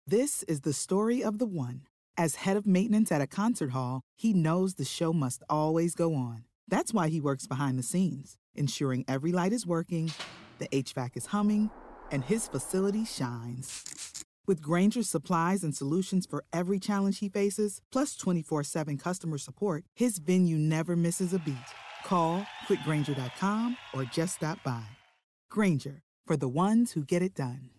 This is the story of the one. As head of maintenance at a concert hall, he knows the show must always go on. That's why he works behind the scenes, ensuring every light is working, the HVAC is humming, and his facility shines. With Grainger's supplies and solutions for every challenge he faces, plus 24/7 customer support, his venue never misses a beat. Call quickgrainger.com or just stop by. Grainger, for the ones who get it done.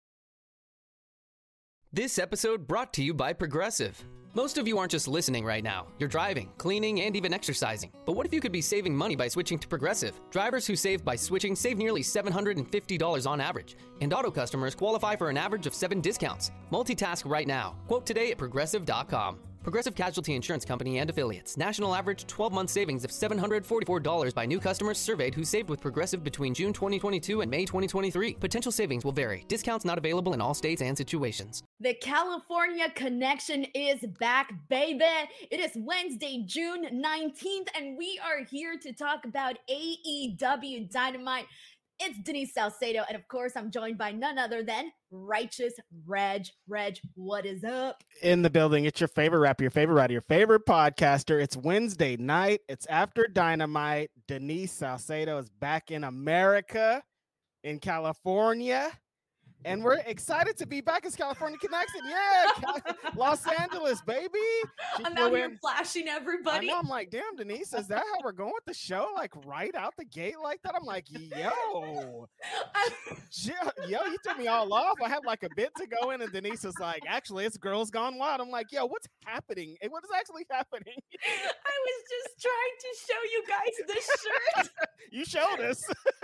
This episode brought to you by Progressive. Most of you aren't just listening right now. You're driving, cleaning, and even exercising. But what if you could be saving money by switching to Progressive? Drivers who save by switching save nearly $750 on average. And auto customers qualify for an average of 7 discounts. Multitask right now. Quote today at Progressive.com. Progressive Casualty Insurance Company and Affiliates. National average 12-month savings of $744 by new customers surveyed who saved with Progressive between June 2022 and May 2023. Potential savings will vary. Discounts not available in all states and situations. The California Connection is back, baby. It is Wednesday, June 19th, and we are here to talk about AEW Dynamite. It's Denise Salcedo, and of course, I'm joined by none other than Righteous Reg. Reg, what is up? In the building, it's your favorite rapper, your favorite writer, your favorite podcaster. It's Wednesday night. It's after Dynamite. Denise Salcedo is back in America, in California. And we're excited to be back as California Connection. Yeah, Los Angeles, baby. I'm out here flashing everybody. I know, I'm like, damn, Denise, is that how we're going with the show? Like right out the gate like that? I'm like, yo, you threw me all off. I had like a bit to go in, and Denise was like, actually, it's Girls Gone Wild. I'm like, yo, what's happening? What is actually happening? I was just trying to show you guys this shirt. You showed us.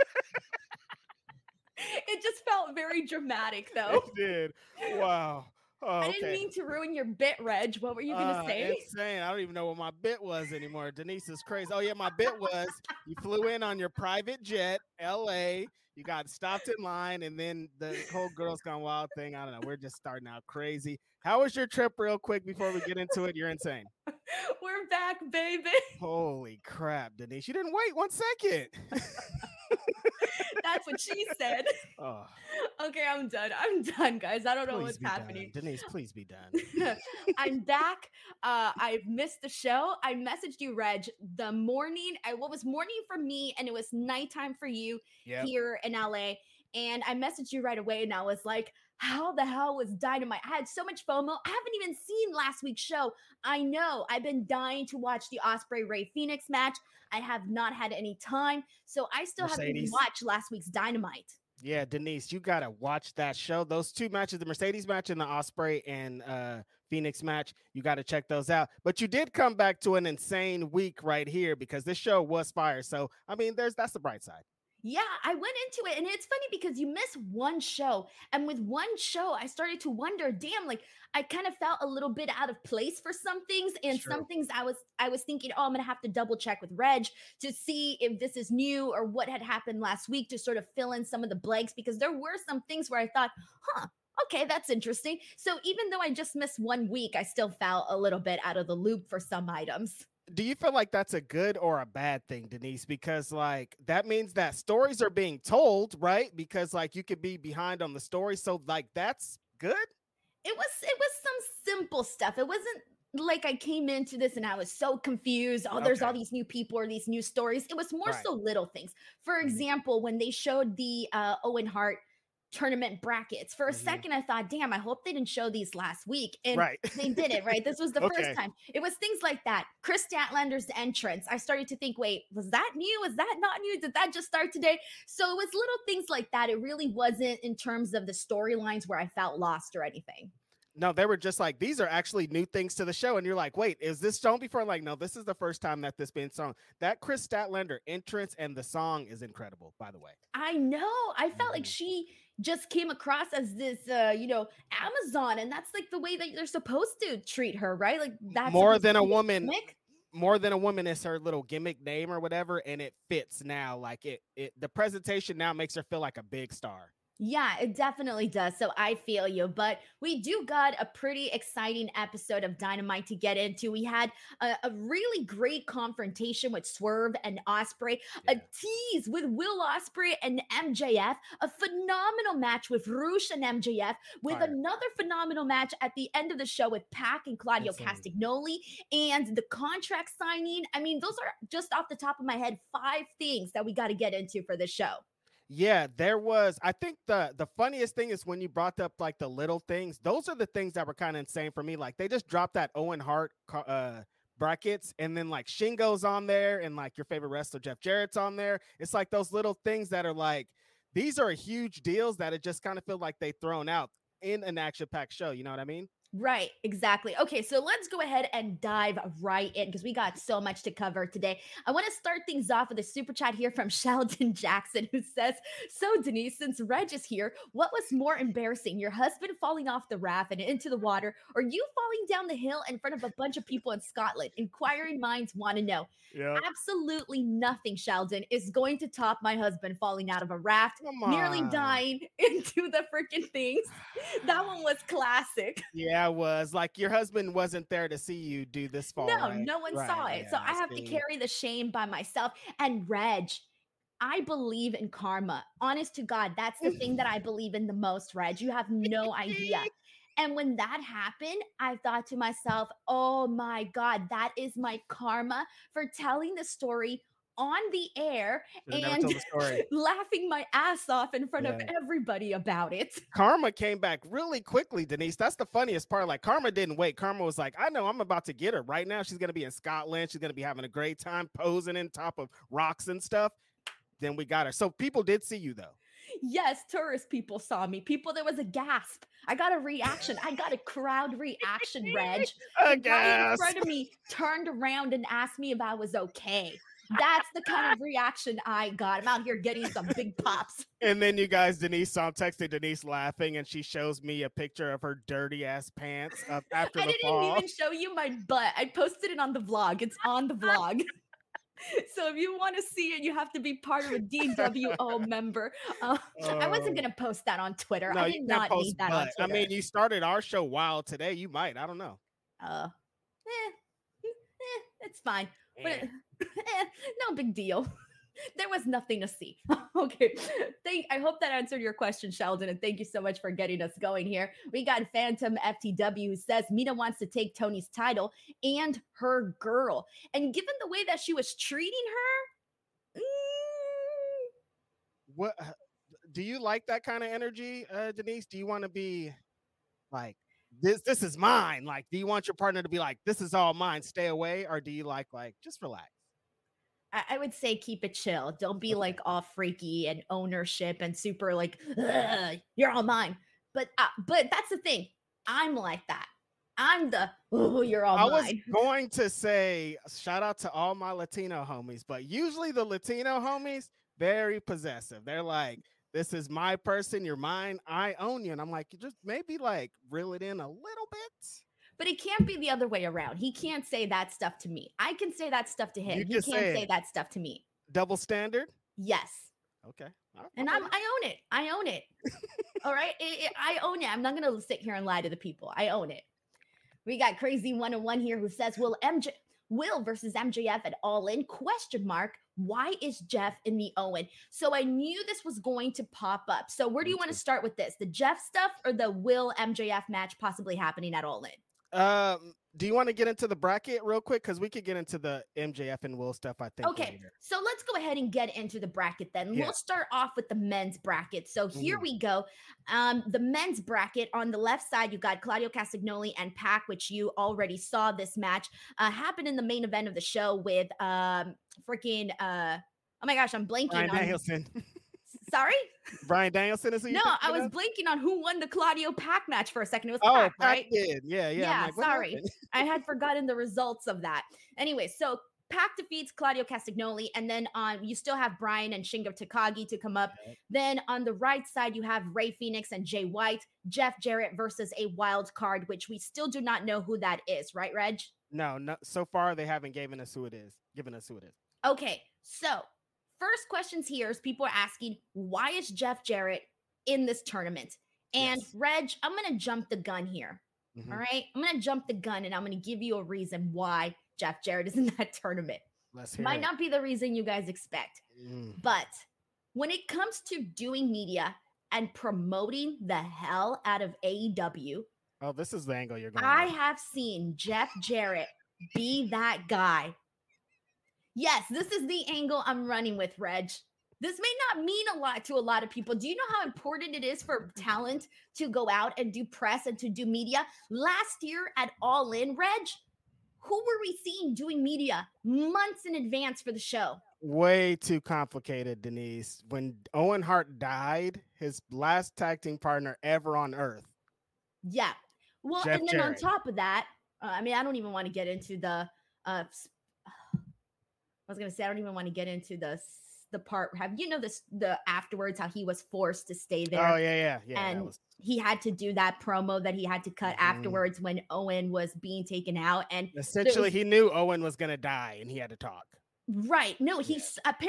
It just felt very dramatic, though. It did. Wow. Oh, I didn't mean to ruin your bit, Reg. What were you going to say? Insane. I don't even know what my bit was anymore. Denise is crazy. Oh, yeah, my bit was you flew in on your private jet, L.A., you got stopped in line, and then the whole Girls Gone Wild thing. I don't know. We're just starting out crazy. How was your trip real quick before we get into it? You're insane. We're back, baby. Holy crap, Denise. You didn't wait 1 second. That's what she said. Oh. Okay, I'm done, guys. I don't know what's happening. Denise, please be done. I'm back. I've missed the show. I messaged you, Reg, the morning. What was morning for me, and it was nighttime for you here in LA. And I messaged you right away, and I was like, how the hell was Dynamite? I had so much FOMO. I haven't even seen last week's show. I know. I've been dying to watch the Ospreay Rey Fenix match. I have not had any time. So I still haven't even watched last week's Dynamite. Yeah, Denise, you got to watch that show. Those 2 matches, the Mercedes match and the Ospreay and Phoenix match, you got to check those out. But you did come back to an insane week right here because this show was fire. So, I mean, that's the bright side. Yeah, I went into it, and it's funny because you miss one show, and with one show, I started to wonder, damn, like I kind of felt a little bit out of place for some things, and some things I was thinking, oh, I'm gonna have to double check with Reg to see if this is new or what had happened last week to sort of fill in some of the blanks, because there were some things where I thought, okay, that's interesting. So even though I just missed 1 week, I still felt a little bit out of the loop for some items. Do you feel like that's a good or a bad thing, Denise? Because like that means that stories are being told, right? Because like you could be behind on the story. So like that's good. It was some simple stuff. It wasn't like I came into this and I was so confused. Oh, there's all these new people or these new stories. It was more so little things. For example, when they showed the Owen Hart tournament brackets, for a second I thought, damn, I hope they didn't show these last week, and they did it. Right, this was the first time. It was things like that. Chris Statlander's entrance, I started to think, wait, was that new? Was that not new? Did that just start today? So it was little things like that. It really wasn't in terms of the storylines where I felt lost or anything. No, they were just like, these are actually new things to the show. And you're like, wait, is this shown before? Like, no, this is the first time that this been sung. That Chris Statlander entrance and the song is incredible, by the way. I know. I felt like she just came across as this, Amazon. And that's like the way that they're supposed to treat her, right? Like that's more than a woman. Gimmick. More than a woman is her little gimmick name or whatever. And it fits now. Like the presentation now makes her feel like a big star. Yeah, it definitely does. So I feel you. But we do got a pretty exciting episode of Dynamite to get into. We had a really great confrontation with Swerve and Osprey, a Yeah. tease with Will Osprey and MJF, a phenomenal match with Roosh and MJF, with Fire. another phenomenal match at the end of the show with Pac and Claudio Insane. Castagnoli, and the contract signing. I mean, those are just off the top of my head 5 things that we got to get into for this show. Yeah, there was. I think the funniest thing is when you brought up like the little things. Those are the things that were kind of insane for me. Like they just dropped that Owen Hart brackets, and then like Shingo's on there, and like your favorite wrestler Jeff Jarrett's on there. It's like those little things that are like these are huge deals that it just kind of feel like they thrown out in an action-packed show. You know what I mean? Right, exactly. Okay, so let's go ahead and dive right in because we got so much to cover today. I want to start things off with a super chat here from Sheldon Jackson who says, "So Denise, since Reg is here, what was more embarrassing, your husband falling off the raft and into the water, or you falling down the hill in front of a bunch of people in Scotland? Inquiring minds want to know." Yeah. Absolutely nothing, Sheldon, is going to top my husband falling out of a raft, Come nearly on. dying into the freaking things. That one was classic. Yeah, it was like your husband wasn't there to see you do this fall. No, right? no one Right, saw it. So yeah, I have to see. carry the shame by myself. And Reg, I believe in karma. Honest to God, that's the thing that I believe in the most, Reg. You have no idea. And when that happened, I thought to myself, oh my God, that is my karma for telling the story on the air Should've never and told the story. laughing my ass off in front of Yeah. everybody about it. Karma came back really quickly, Denise. That's the funniest part. Like Karma didn't wait. Karma was like, I know I'm about to get her right now. She's gonna be in Scotland. She's gonna be having a great time posing in top of rocks and stuff. Then we got her. So people did see you though. Yes, tourist people saw me. People, there was a gasp. I got a reaction. I got a crowd reaction, Reg. A The guy in gasp. front of me turned around and asked me if I was okay. That's the kind of reaction I got. I'm out here getting some big pops. And then you guys, Denise, so I'm texting Denise laughing, and she shows me a picture of her dirty ass pants up after I the didn't fall. even show you my butt. I posted it on the vlog. It's on the vlog. So if you want to see it, you have to be part of a DWO member. I wasn't going to post that on Twitter. No, I you did can't not post need that on butt. I Twitter. mean, you started our show wild today. You might. I don't know. It's fine. But no big deal. There was nothing to see. Okay. I hope that answered your question, Sheldon, and thank you so much for getting us going here. We got Phantom FTW who says Mina wants to take Tony's title and her girl. And given the way that she was treating her, What do you like that kind of energy, Denise? Do you want to be like this is mine? Like, do you want your partner to be like, this is all mine, stay away? Or do you like just relax? I would say keep it chill. Don't be like all freaky and ownership and super like, you're all mine. But that's the thing. I'm like that. I'm the, you're all I mine. was going to say shout out to all my Latino homies, but usually the Latino homies, very possessive. They're like, this is my person, you're mine, I own you. And I'm like, you just maybe like reel it in a little bit. But it can't be the other way around. He can't say that stuff to me. I can say that stuff to him. You He just can't say say it. that stuff to me. Double standard? Yes. Okay. And I own it. I own it. All right. I own it. I'm not going to sit here and lie to the people. I own it. We got Crazy 101 here who says, Will versus MJF at All In? ? Why is Jeff in the Owen? So I knew this was going to pop up. So where do you want to start with this? The Jeff stuff or the Will MJF match possibly happening at All In? Do you want to get into the bracket real quick? Because we could get into the MJF and Will stuff, I think. Okay, later. so let's go ahead and get into the bracket then. Yeah. We'll start off with the men's bracket. So here we go. The men's bracket, on the left side, you got Claudio Castagnoli and Pac, which you already saw this match happen in the main event of the show with oh my gosh, I'm blanking Brian on Danielson. Sorry? Brian Danielson is who No, you're I was thinking of? blanking on who won the Claudio Pac match for a second. It was Oh, Pac, Pac right? did. Yeah. Yeah, I'm like, what sorry. happened? I had forgotten the results of that. Anyway, so Pac defeats Claudio Castagnoli, and then you still have Brian and Shingo Takagi to come up. Yep. Then on the right side, you have Ray Phoenix and Jay White, Jeff Jarrett versus a wild card, which we still do not know who that is, right, Reg? No. So far they haven't given us who it is. Okay, so first questions here is people are asking, why is Jeff Jarrett in this tournament. And Reg, I'm going to jump the gun here. All right. I'm going to jump the gun and I'm going to give you a reason why Jeff Jarrett is in that tournament. Might not be the reason you guys expect. But when it comes to doing media and promoting the hell out of AEW. Oh, this is the angle you're going I have seen Jeff Jarrett be that guy. Yes, this is the angle I'm running with, Reg. This may not mean a lot to a lot of people. Do you know how important it is for talent to go out and do press and to do media? Last year at All In, Reg, who were we seeing doing media months in advance for the show? Way too complicated, Denise. When Owen Hart died, his last tag team partner ever on Earth. Yeah. Well, Jeff and then Jarrett. on top of that, I mean, I don't even want to get into the I was going to say, I don't even want to get into the part, the afterwards, how he was forced to stay there. Oh, yeah. And he had to do that promo that he had to cut afterwards when Owen was being taken out. And essentially he knew Owen was going to die and he had to talk. Right. No, he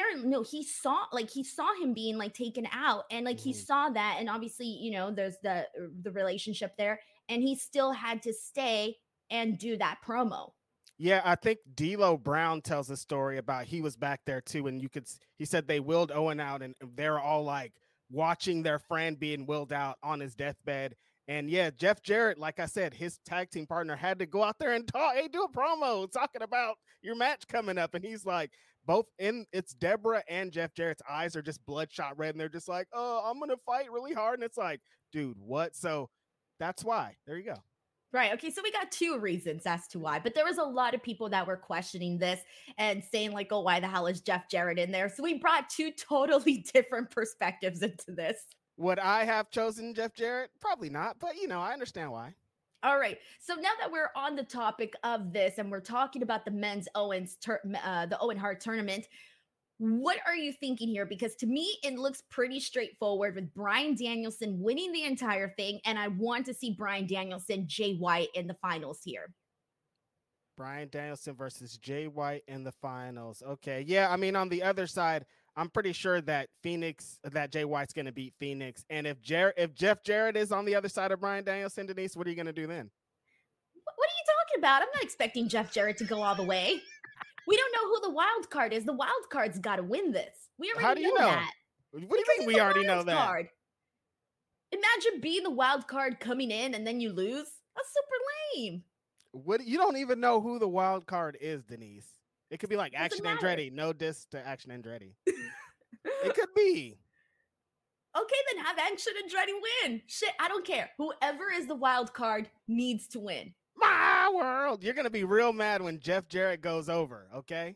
saw him being like taken out and like he saw that. And obviously, you know, there's the relationship there and he still had to stay and do that promo. Yeah, I think D'Lo Brown tells a story about he was back there too. And he said they willed Owen out and they're all like watching their friend being willed out on his deathbed. And yeah, Jeff Jarrett, like I said, his tag team partner had to go out there and talk. Hey, do a promo talking about your match coming up. And he's like, it's Deborah and Jeff Jarrett's eyes are just bloodshot red. And they're just like, oh, I'm going to fight really hard. And it's like, dude, what? So that's why. There you go. Right. Okay. So we got two reasons as to why, but there was a lot of people that were questioning this and saying like, oh, why the hell is Jeff Jarrett in there? So we brought two totally different perspectives into this. Would I have chosen Jeff Jarrett? Probably not, but you know, I understand why. All right. So now that we're on the topic of this and we're talking about the men's the Owen Hart tournament, what are you thinking here? Because to me, it looks pretty straightforward with Bryan Danielson winning the entire thing. And I want to see Bryan Danielson, Jay White in the finals here. Bryan Danielson versus Jay White in the finals. Okay. Yeah. I mean, on the other side, I'm pretty sure that Jay White's going to beat Phoenix. And if Jeff Jarrett is on the other side of Bryan Danielson, Denise, what are you going to do then? What are you talking about? I'm not expecting Jeff Jarrett to go all the way. We don't know who the wild card is. The wild card's got to win this. We already know that. What do you mean we already know that? Card. Imagine being the wild card coming in and then you lose. That's super lame. You don't even know who the wild card is, Denise. It could be like Action Andretti. No diss to Action Andretti. It could be. Okay, then have Action Andretti win. Shit, I don't care. Whoever is the wild card needs to win. My world. You're going to be real mad when Jeff Jarrett goes over, okay?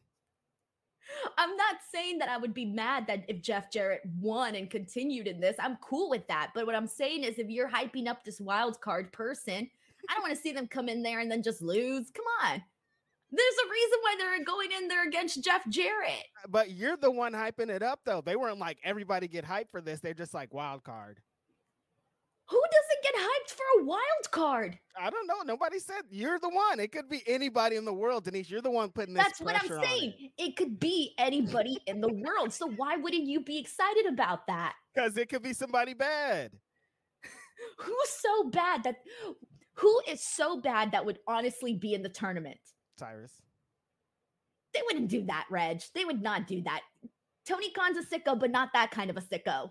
I'm not saying that I would be mad that if Jeff Jarrett won and continued in this. I'm cool with that. But what I'm saying is if you're hyping up this wild card person, I don't want to see them come in there and then just lose. Come on. There's a reason why they're going in there against Jeff Jarrett. But you're the one hyping it up, though. They weren't like, everybody get hyped for this. They're just like, wild card. Who doesn't get hyped for a wild card? I don't know. Nobody said you're the one. It could be anybody in the world, Denise. You're the one putting this pressure on. That's what I'm saying. It could be anybody in the world. So why wouldn't you be excited about that? Because it could be somebody bad. Who is so bad that would honestly be in the tournament? Tyrus. They wouldn't do that, Reg. They would not do that. Tony Khan's a sicko, but not that kind of a sicko.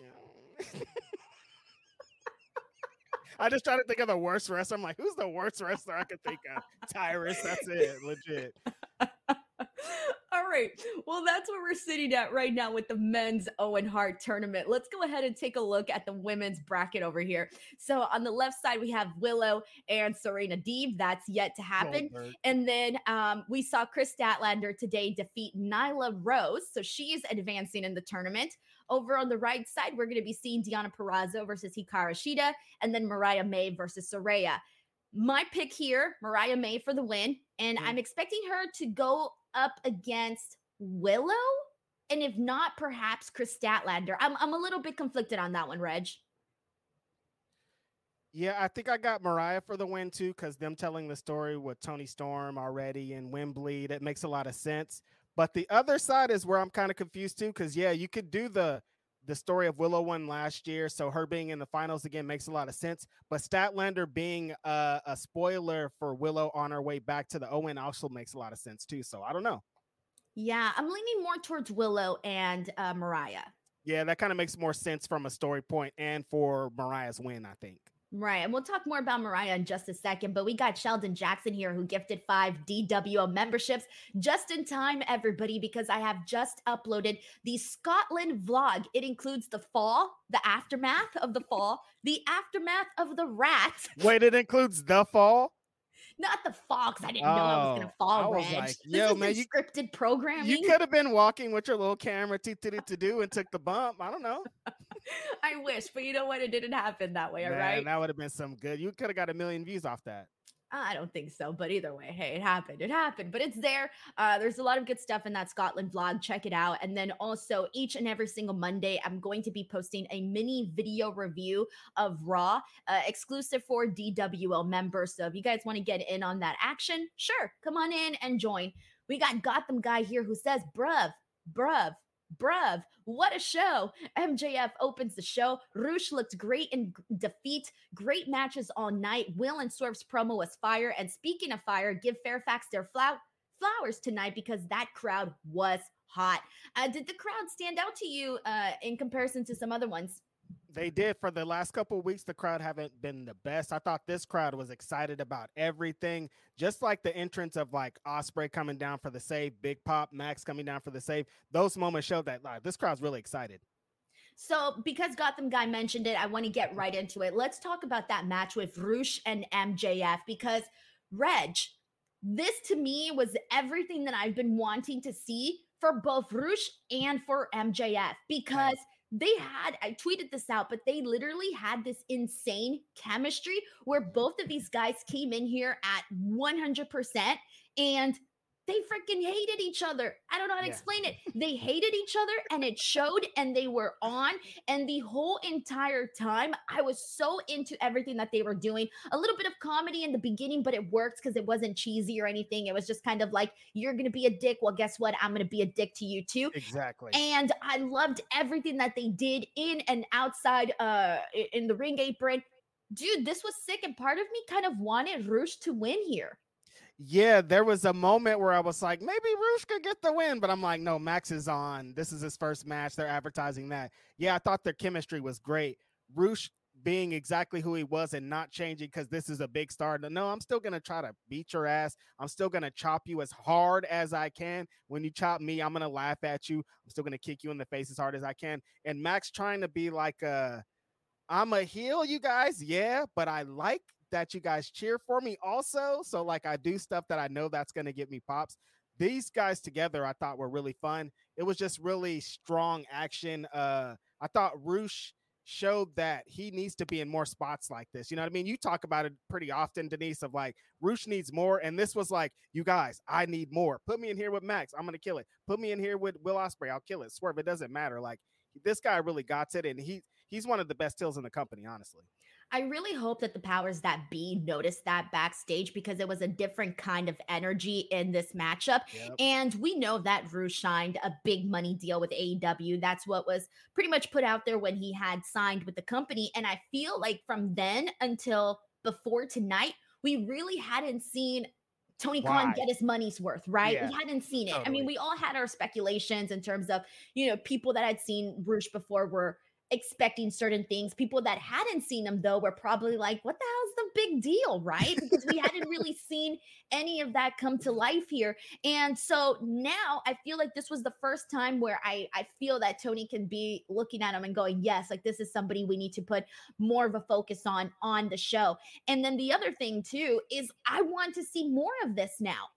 I just try to think of the worst wrestler. I'm like, who's the worst wrestler I could think of? Tyrus. That's it. Legit. All right. Well, that's where we're sitting at right now with the men's Owen Hart tournament. Let's go ahead and take a look at the women's bracket over here. So on the left side, we have Willow and Serena Deeb. That's yet to happen. Goldberg. And then we saw Chris Statlander today defeat Nyla Rose. So she's advancing in the tournament. Over on the right side, we're going to be seeing Deonna Purrazzo versus Hikaru Shida, and then Mariah May versus Saraya. My pick here, Mariah May for the win, and I'm expecting her to go up against Willow, and if not, perhaps Chris Statlander. I'm a little bit conflicted on that one, Reg. Yeah, I think I got Mariah for the win too, because them telling the story with Toni Storm already and Wembley, that makes a lot of sense. But the other side is where I'm kind of confused too, because yeah, you could do the the story of Willow won last year, so her being in the finals again makes a lot of sense. But Statlander being a spoiler for Willow on her way back to the Owen also makes a lot of sense too. So I don't know. Yeah, I'm leaning more towards Willow and Mariah. Yeah, that kind of makes more sense from a story point and for Mariah's win, I think. Right. And we'll talk more about Mariah in just a second, but we got Sheldon Jackson here who gifted 5 DWO memberships just in time, everybody, because I have just uploaded the Scotland vlog. It includes the fall, the aftermath of the fall, the aftermath of the rat. Wait, it includes the fall? Not the fall, because I didn't know I was going to fall, I was Reg. like, yo, this man, isn't scripted programming. You could have been walking with your little camera to and took the bump. I don't know. I wish, but you know what? It didn't happen that way, all Man, right? That would have been some good. You could have got 1 million views off that. I don't think so, but either way, hey, it happened. It happened, but it's there. There's a lot of good stuff in that Scotland vlog. Check it out. And then also each and every single Monday, I'm going to be posting a mini video review of Raw, exclusive for DWL members. So if you guys want to get in on that action, sure, come on in and join. We got Gotham Guy here who says, bruv, what a show. MJF opens the show. Roosh looked great in defeat. Great matches all night. Will and Swerve's promo was fire. And speaking of fire, give Fairfax their flowers tonight because that crowd was hot. Did the crowd stand out to you in comparison to some other ones? They did. For the last couple of weeks, the crowd haven't been the best. I thought this crowd was excited about everything, just like the entrance of like Ospreay coming down for the save, Big Pop, Max coming down for the save. Those moments showed that this crowd's really excited. So because Gotham Guy mentioned it, I want to get right into it. Let's talk about that match with Roosh and MJF because, Reg, this to me was everything that I've been wanting to see for both Roosh and for MJF because I tweeted this out, but they literally had this insane chemistry where both of these guys came in here at 100% and they freaking hated each other. I don't know how to explain it. They hated each other and it showed and they were on. And the whole entire time, I was so into everything that they were doing. A little bit of comedy in the beginning, but it worked because it wasn't cheesy or anything. It was just kind of like, you're going to be a dick. Well, guess what? I'm going to be a dick to you too. Exactly. And I loved everything that they did in and outside in the ring apron. Dude, this was sick. And part of me kind of wanted Roosh to win here. Yeah, there was a moment where I was like, maybe Roosh could get the win, but I'm like, no, Max is on. This is his first match. They're advertising that. Yeah, I thought their chemistry was great. Roosh being exactly who he was and not changing because this is a big star. No, I'm still going to try to beat your ass. I'm still going to chop you as hard as I can. When you chop me, I'm going to laugh at you. I'm still going to kick you in the face as hard as I can. And Max trying to be like, I'm a heel, you guys. Yeah, but I like that you guys cheer for me also. So like I do stuff that I know that's going to get me pops. These guys together I thought were really fun. It was just really strong action. I thought Roosh showed that he needs to be in more spots like this. You know what I mean? You talk about it pretty often, Denise, of like Roosh needs more. And this was like, you guys, I need more. Put me in here with Max. I'm going to kill it. Put me in here with Will Ospreay. I'll kill it. Swerve. It doesn't matter. Like this guy really got it. And he's one of the best heels in the company, honestly. I really hope that the powers that be noticed that backstage because it was a different kind of energy in this matchup. Yep. And we know that Roosh signed a big money deal with AEW. That's what was pretty much put out there when he had signed with the company. And I feel like from then until before tonight, we really hadn't seen Tony Khan get his money's worth, right? Yeah, we hadn't seen it. Totally. I mean, we all had our speculations in terms of, people that had seen Roosh before were expecting certain things. People that hadn't seen him though were probably like, what the hell's the big deal, right? Because we hadn't really seen any of that come to life here. And so now I feel like this was the first time where I feel that Tony can be looking at him and going, yes, like this is somebody we need to put more of a focus on the show. And then the other thing too is I want to see more of this now.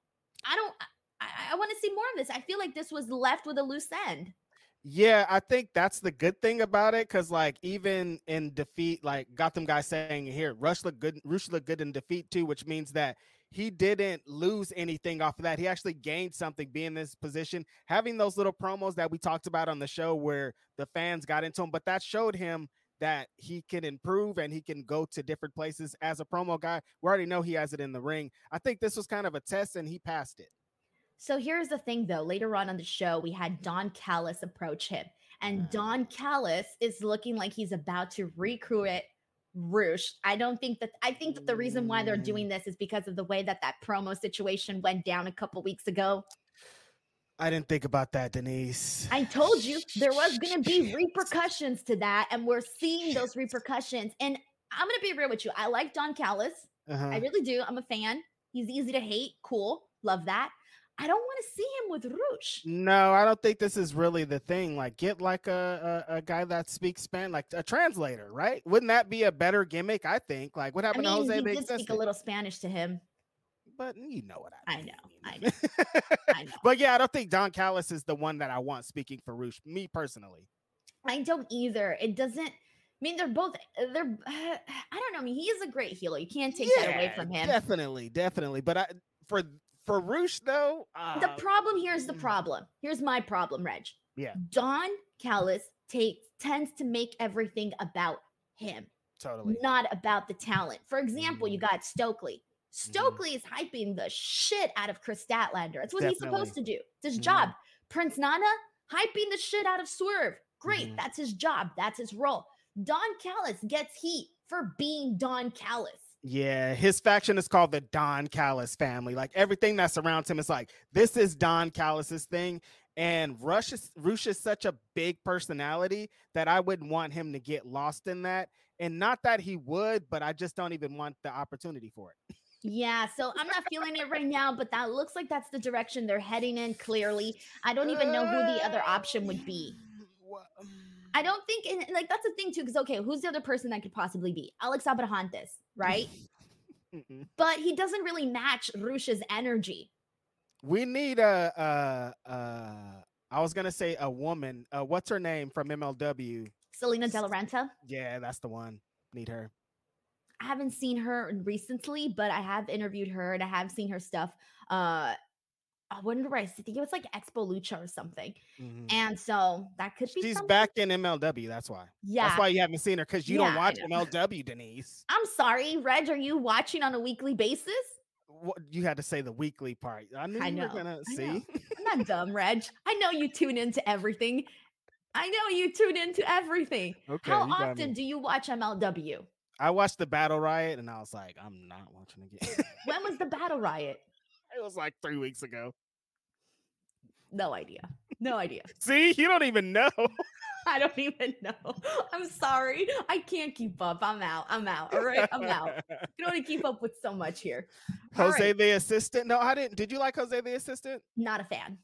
I want to see more of this. I feel like this was left with a loose end. Yeah, I think that's the good thing about it, because like even in defeat, like Gotham Guy saying here, Roosh looked good in defeat too, which means that he didn't lose anything off of that. He actually gained something being in this position, having those little promos that we talked about on the show where the fans got into him, but that showed him that he can improve and he can go to different places as a promo guy. We already know he has it in the ring. I think this was kind of a test and he passed it. So here's the thing, though. Later on the show, we had Don Callis approach him. And Don Callis is looking like he's about to recruit Roosh. I think that the reason why they're doing this is because of the way that promo situation went down a couple weeks ago. I didn't think about that, Denise. I told you there was going to be repercussions to that, and we're seeing those repercussions. And I'm going to be real with you. I like Don Callis. I really do. I'm a fan. He's easy to hate. Cool. Love that. I don't want to see him with Roosh. No, I don't think this is really the thing. Like, get like a guy that speaks Spanish, like a translator, right? Wouldn't that be a better gimmick? I think. Like, what happened to Jose? He did speak a little Spanish to him. But you know what I mean. I know. I know. But yeah, I don't think Don Callis is the one that I want speaking for Roosh, me personally. I don't either. It doesn't. I mean, they're I don't know. I mean, he is a great healer. You can't take that away from him. Definitely. But for Roosh, though, the problem here is the problem. Here's my problem, Reg. Yeah. Don Callis tends to make everything about him. Totally. Not about the talent. For example, you got Stokely. Stokely is hyping the shit out of Chris Statlander. That's what he's supposed to do. It's his job. Prince Nana, hyping the shit out of Swerve. Great. That's his job. That's his role. Don Callis gets heat for being Don Callis. Yeah, his faction is called the Don Callis family. Like, everything that surrounds him is like, this is Don Callis's thing. And Roosh is such a big personality that I wouldn't want him to get lost in that. And not that he would, but I just don't even want the opportunity for it. Yeah, so I'm not feeling it right now, but that looks like that's the direction they're heading in clearly. I don't even know who the other option would be. I don't think, like, that's the thing too, because, okay, who's the other person that could possibly be? Alex Abrahantes, right? But he doesn't really match Roosh's energy. We need I was going to say a woman. What's her name from MLW? Selena De La Renta? Yeah, that's the one. Need her. I haven't seen her recently, but I have interviewed her and I have seen her stuff. I wonder where I think it was like Expo Lucha or something. And so that could be She's back in MLW. That's why. Yeah. That's why you haven't seen her, because you don't watch MLW, Denise. I'm sorry, Reg. Are you watching on a weekly basis? What, you had to say the weekly part. I knew you were gonna see. I'm not dumb, Reg. I know you tune into everything. Okay, how often do you watch MLW? I watched the Battle Riot and I was like, I'm not watching again. When was the Battle Riot? It was like 3 weeks ago. No idea. See, you don't even know. I don't even know. I'm sorry. I can't keep up. I'm out. All right. I'm out. You can only keep up with so much here. Jose the Assistant. No, I didn't. Did you like Jose the Assistant? Not a fan.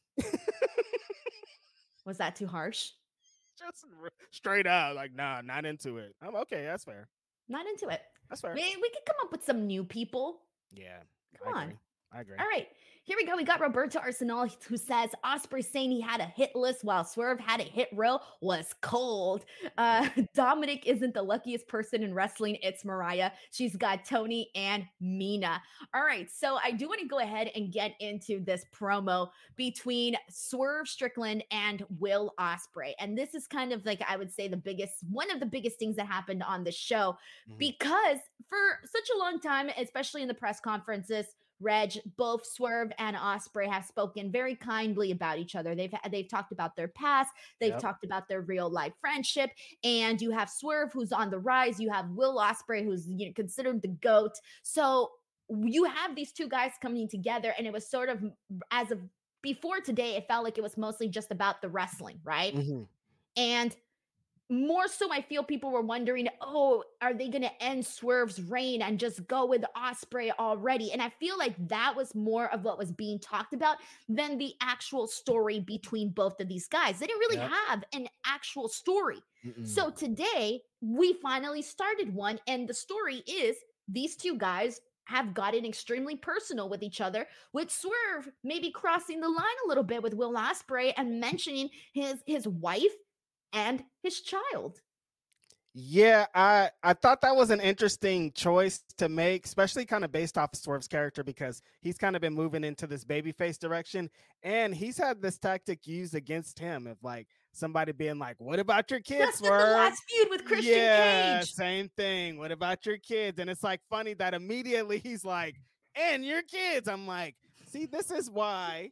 Was that too harsh? Just straight up. Like, nah, not into it. I'm okay. That's fair. Not into it. That's fair. We could come up with some new people. Yeah. Come on. I agree. All right. Here we go. We got Roberto Arsenal, who says Ospreay saying he had a hit list while Swerve had a hit reel was cold. Dominic isn't the luckiest person in wrestling. It's Mariah. She's got Tony and Mina. All right. So I do want to go ahead and get into this promo between Swerve Strickland and Will Ospreay. And this is kind of like, I would say, one of the biggest things that happened on the show, because for such a long time, especially in the press conferences, Reg, both Swerve and Ospreay have spoken very kindly about each other. They've talked about their past. They've talked about their real life friendship. And you have Swerve, who's on the rise. You have Will Ospreay, who's considered the GOAT. So you have these two guys coming together, and it was sort of, as of before today, it felt like it was mostly just about the wrestling, right? And more so, I feel people were wondering, are they going to end Swerve's reign and just go with Ospreay already? And I feel like that was more of what was being talked about than the actual story between both of these guys. They didn't really have an actual story. So today, we finally started one, and the story is these two guys have gotten extremely personal with each other, with Swerve maybe crossing the line a little bit with Will Ospreay and mentioning his wife and his child. Yeah, I thought that was an interesting choice to make, especially kind of based off of Swerve's character, because he's kind of been moving into this babyface direction, and he's had this tactic used against him of like somebody being like, "What about your kids?" Just in the last feud with Christian Cage. Same thing. What about your kids? And it's like funny that immediately he's like, "And your kids." I'm like, see, this is why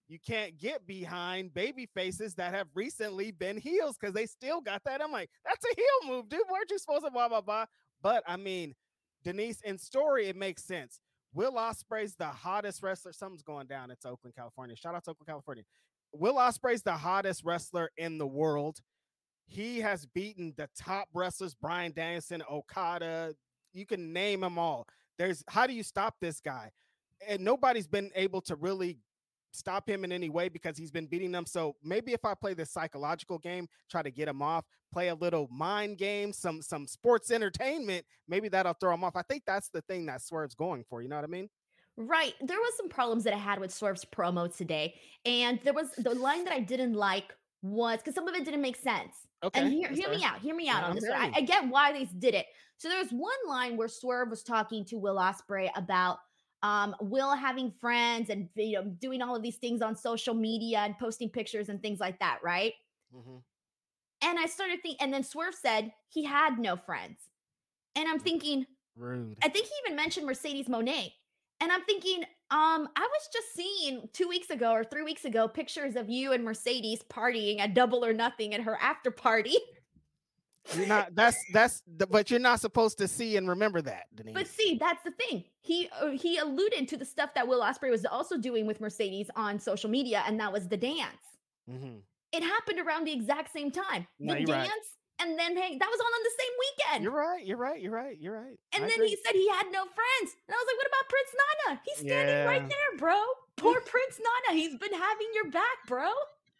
you can't get behind baby faces that have recently been heels because they still got that. I'm like, that's a heel move, dude. Weren't you supposed to blah, blah, blah? But I mean, Denise, in story, it makes sense. Will Ospreay's the hottest wrestler. Something's going down. It's Oakland, California. Shout out to Oakland, California. Will Ospreay's the hottest wrestler in the world. He has beaten the top wrestlers, Bryan Danielson, Okada. You can name them all. How do you stop this guy? And nobody's been able to really stop him in any way because he's been beating them. So maybe if I play this psychological game, try to get him off, play a little mind game, some sports entertainment, maybe that'll throw him off. I think that's the thing that Swerve's going for. You know what I mean? Right. There was some problems that I had with Swerve's promo today. And there was the line that I didn't like was because some of it didn't make sense. Okay. And hear me out on this one. I get why they did it. So there's one line where Swerve was talking to Will Ospreay about Will having friends and doing all of these things on social media and posting pictures and things like that, right? Mm-hmm. And I started thinking, and then Swerve said he had no friends. And I'm thinking, rude. I think he even mentioned Mercedes Moné. And I'm thinking, I was just seeing 2 weeks ago or 3 weeks ago pictures of you and Mercedes partying at Double or Nothing at her after party. You're not. But you're not supposed to see and remember that, Denise. But see, that's the thing. He alluded to the stuff that Will Ospreay was also doing with Mercedes on social media, and that was the dance. Mm-hmm. It happened around the exact same time. No, the dance. Right. And then, hey, that was on the same weekend. You're right. And then he said he had no friends. And I was like, what about Prince Nana? He's standing right there, bro. Poor Prince Nana. He's been having your back, bro.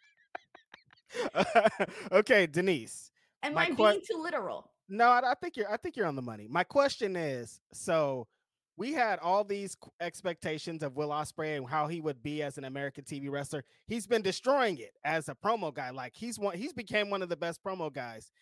Okay, Denise. Am I being too literal? No, I think you're on the money. My question is, so we had all these expectations of Will Ospreay and how he would be as an American TV wrestler. He's been destroying it as a promo guy. Like he's became one of the best promo guys.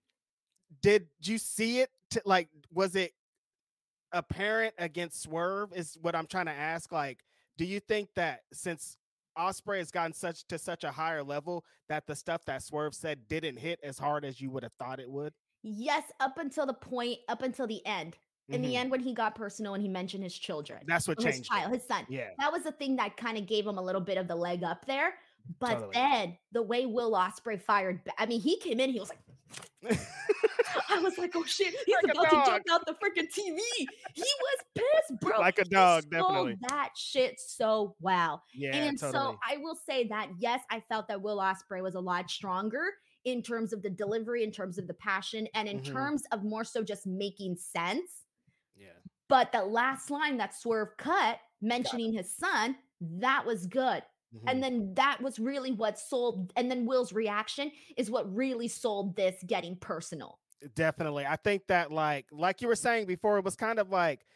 Did you see it? Was it apparent against Swerve? Is what I'm trying to ask. Like, do you think that since Ospreay has gotten to such a higher level that the stuff that Swerve said didn't hit as hard as you would have thought it would? Yes, up until the end. In the end, when he got personal and he mentioned his children. That's what changed. His son. Yeah. That was the thing that kind of gave him a little bit of the leg up there. But then the way Will Ospreay fired, I mean, he came in, he was like, I was like, oh shit, he's like about to jump out the freaking TV. He was pissed, bro. Like a dog, definitely. That shit so wow. Yeah, and totally. So I will say that, yes, I felt that Will Ospreay was a lot stronger in terms of the delivery, in terms of the passion, and in terms of more so just making sense. Yeah. But the last line that Swerve cut, mentioning his son, that was good. And then that was really what sold. And then Will's reaction is what really sold this getting personal. Definitely. I think that like you were saying before, it was kind of like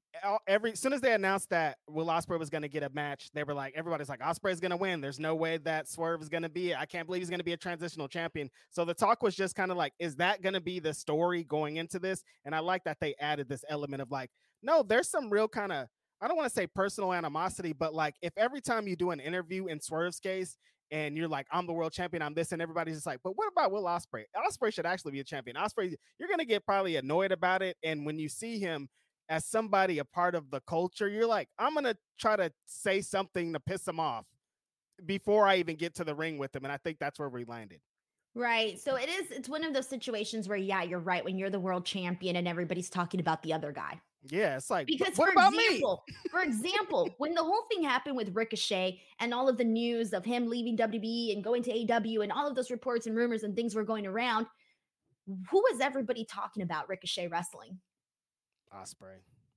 as soon as they announced that Will Ospreay was going to get a match, they were like, everybody's like, Ospreay's going to win. There's no way that Swerve is going to be, I can't believe he's going to be a transitional champion. So the talk was just kind of like, is that going to be the story going into this? And I like that they added this element of like, no, there's some real kind of, I don't want to say personal animosity, but like if every time you do an interview in Swerve's case and you're like, I'm the world champion, I'm this, and everybody's just like, but what about Will Ospreay? Ospreay should actually be a champion. Ospreay, you're going to get probably annoyed about it. And when you see him as somebody, a part of the culture, you're like, I'm going to try to say something to piss him off before I even get to the ring with him. And I think that's where we landed. Right. So it's one of those situations where, yeah, you're right. When you're the world champion and everybody's talking about the other guy. Yeah, it's like, because what about me? For example, when the whole thing happened with Ricochet and all of the news of him leaving WWE and going to AEW and all of those reports and rumors and things were going around, who was everybody talking about Ricochet wrestling? Ospreay.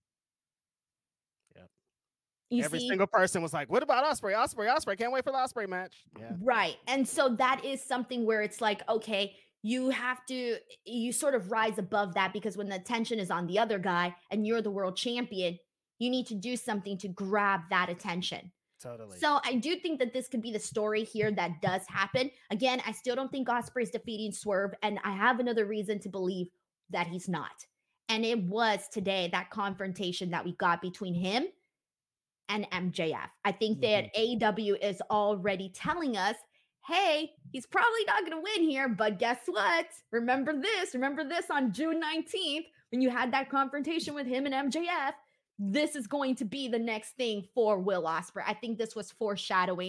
Yep. Every single person was like, what about Ospreay? Ospreay. Can't wait for the Ospreay match. Yeah. Right. And so that is something where it's like, okay, you sort of rise above that, because when the attention is on the other guy and you're the world champion, you need to do something to grab that attention. Totally. So I do think that this could be the story here that does happen. Again, I still don't think Ospreay's defeating Swerve, and I have another reason to believe that he's not. And it was today, that confrontation that we got between him and MJF. I think that AEW is already telling us, hey, he's probably not going to win here, but guess what? Remember this on June 19th, when you had that confrontation with him and MJF, this is going to be the next thing for Will Ospreay. I think this was foreshadowing,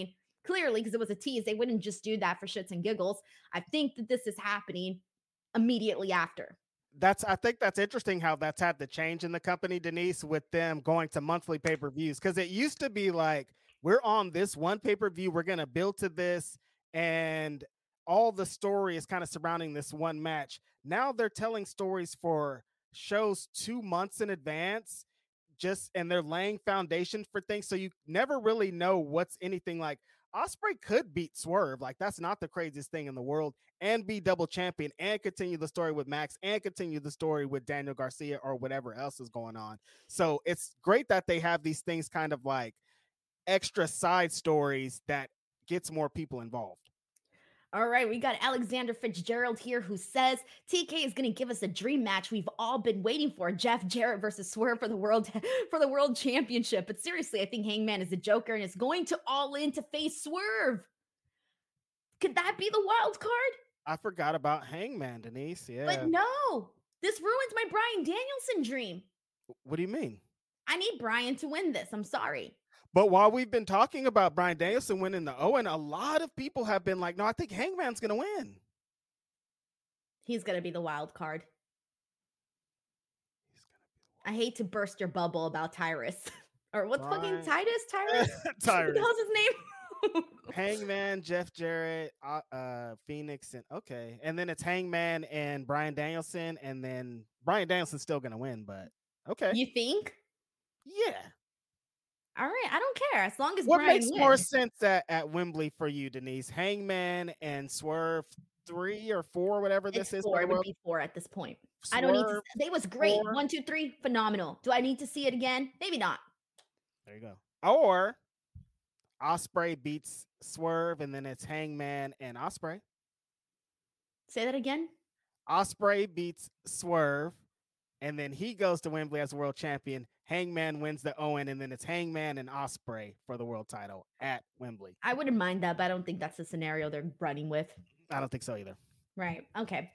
clearly, because it was a tease. They wouldn't just do that for shits and giggles. I think that this is happening immediately after. I think that's interesting how that's had to change in the company, Denise, with them going to monthly pay-per-views. Because it used to be like, we're on this one pay-per-view, we're going to build to this, and all the story is kind of surrounding this one match. Now they're telling stories for shows 2 months in advance, and they're laying foundation for things. So you never really know what's anything. Like Ospreay could beat Swerve. Like that's not the craziest thing in the world, and be double champion and continue the story with Max and continue the story with Daniel Garcia or whatever else is going on. So it's great that they have these things kind of like extra side stories that gets more people involved. All right, we got Alexander Fitzgerald here who says TK is going to give us a dream match we've all been waiting for: Jeff Jarrett versus Swerve for the world championship. But seriously, I think Hangman is a joker and is going to All In to face Swerve. Could that be the wild card? I forgot about Hangman, Denise. Yeah, but no, this ruins my Bryan Danielson dream. What do you mean? I need Bryan to win this. I'm sorry. But while we've been talking about Bryan Danielson winning the Owen, a lot of people have been like, no, I think Hangman's going to win. He's going to be the wild card. I hate to burst your bubble about Tyrus. Or what's fucking Titus? Tyrus? Tyrus. What the hell's his name? Hangman, Jeff Jarrett, Phoenix, and okay. And then it's Hangman and Bryan Danielson, and then Bryan Danielson's still going to win, but okay. You think? Yeah. All right, I don't care as long as what Bryan makes wins. more sense at Wembley for you, Denise? Hangman and Swerve 3 or 4, whatever this is. 4. It would be 4 at this point. Swerve, I don't need to. They was great. 4. 1, 2, 3, phenomenal. Do I need to see it again? Maybe not. There you go. Or Ospreay beats Swerve, and then it's Hangman and Ospreay. Say that again. Ospreay beats Swerve, and then he goes to Wembley as world champion. Hangman wins the Owen, and then it's Hangman and Ospreay for the world title at Wembley. I wouldn't mind that, but I don't think that's the scenario they're running with. I don't think so either. Right. Okay.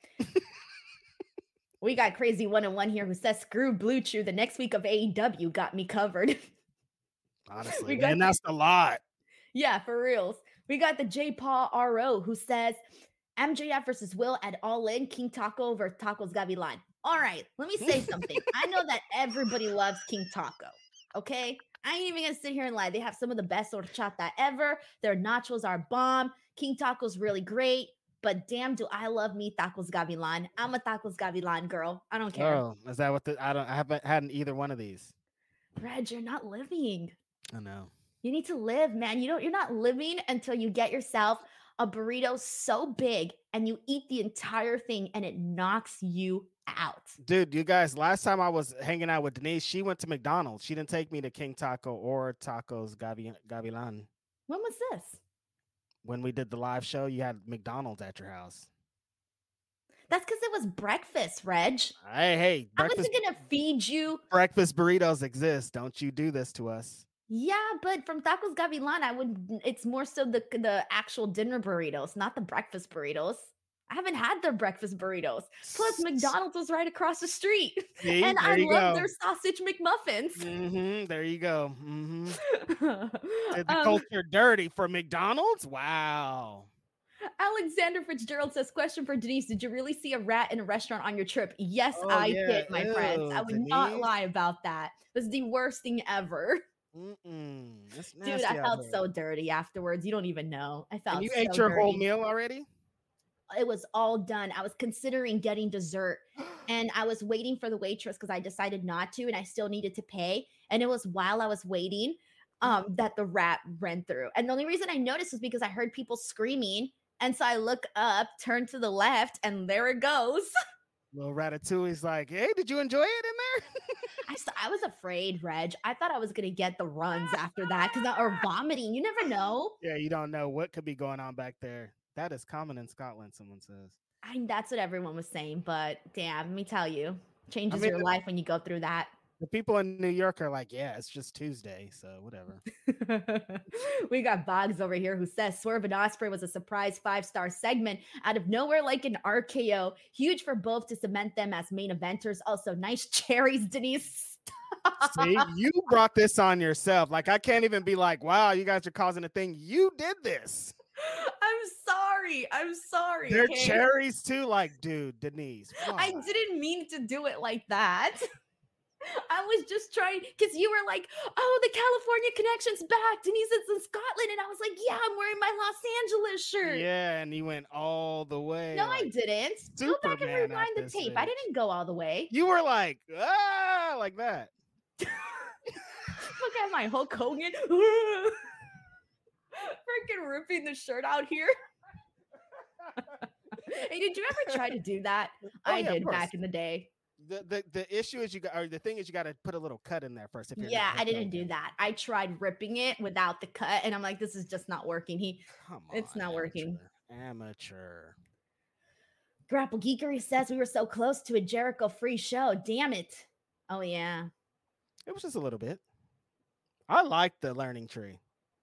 We got Crazy 101 here who says, screw Blue Chew. The next week of AEW got me covered. Honestly, man, that's a lot. Yeah, for reals. We got the J. Paul RO who says, MJF versus Will at All In, King Taco versus Tacos Gavilan. All right, let me say something. I know that everybody loves King Taco, okay? I ain't even gonna sit here and lie. They have some of the best horchata ever. Their nachos are bomb. King Taco's really great, but damn, do I love me Tacos Gavilan. I'm a Tacos Gavilan girl. I don't care. Oh, is that what I haven't had either one of these. Reg, you're not living. I know. You need to live, man. You're not living until you get yourself a burrito so big and you eat the entire thing and it knocks you out. Dude, you guys, last time I was hanging out with Denise, she went to McDonald's. She didn't take me to King Taco or Tacos Gavilan. When was this? When we did the live show, you had McDonald's at your house. That's because it was breakfast, Reg. Hey, I wasn't gonna feed you. Breakfast burritos exist. Don't you do this to us. Yeah, but from Tacos Gavilan, it's more so the actual dinner burritos, not the breakfast burritos. I haven't had their breakfast burritos. Plus, McDonald's was right across the street. See, and I love their sausage McMuffins. Mm-hmm, there you go. Mm-hmm. Did the culture dirty for McDonald's? Wow. Alexander Fitzgerald says, question for Denise. Did you really see a rat in a restaurant on your trip? Yes, I did, my friends. I would not lie about that. It was the worst thing ever. That's nasty. Dude, I felt so dirty afterwards. You don't even know. I felt and you so ate your dirty. whole meal already? It was all done. I was considering getting dessert and I was waiting for the waitress because I decided not to and I still needed to pay. And it was while I was waiting that the rat ran through. And the only reason I noticed was because I heard people screaming. And so I look up, turn to the left, and there it goes. Little Ratatouille's like, hey, did you enjoy it in there? I was afraid, Reg. I thought I was going to get the runs after that or vomiting. You never know. Yeah, you don't know what could be going on back there. That is common in Scotland, someone says. That's what everyone was saying, but damn, let me tell you, changes your life when you go through that. The people in New York are like, yeah, it's just Tuesday, so whatever. We got Boggs over here who says Swerve and Ospreay was a surprise 5-star segment out of nowhere like an RKO. Huge for both to cement them as main eventers. Also, nice cherries, Denise. See, you brought this on yourself. Like, I can't even be like, wow, you guys are causing a thing. You did this. I'm sorry. They're okay? cherries too. Like, dude, Denise. I didn't mean to do it like that. I was just trying because you were like, oh, the California connection's back. Denise is in Scotland. And I was like, yeah, I'm wearing my Los Angeles shirt. Yeah, and you went all the way. No, I didn't. Go back and rewind the tape. I didn't go all the way. You were like, like that. Look at my Hulk Hogan. Freaking ripping the shirt out here. Hey, did you ever try to do that? I did back in the day. The issue is the thing is you got to put a little cut in there first. I didn't do that. I tried ripping it without the cut, and I'm like, this is just not working. It's not working. Amateur. Grapple Geekery says we were so close to a Jericho free show. Damn it. Oh yeah. It was just a little bit. I like the learning tree.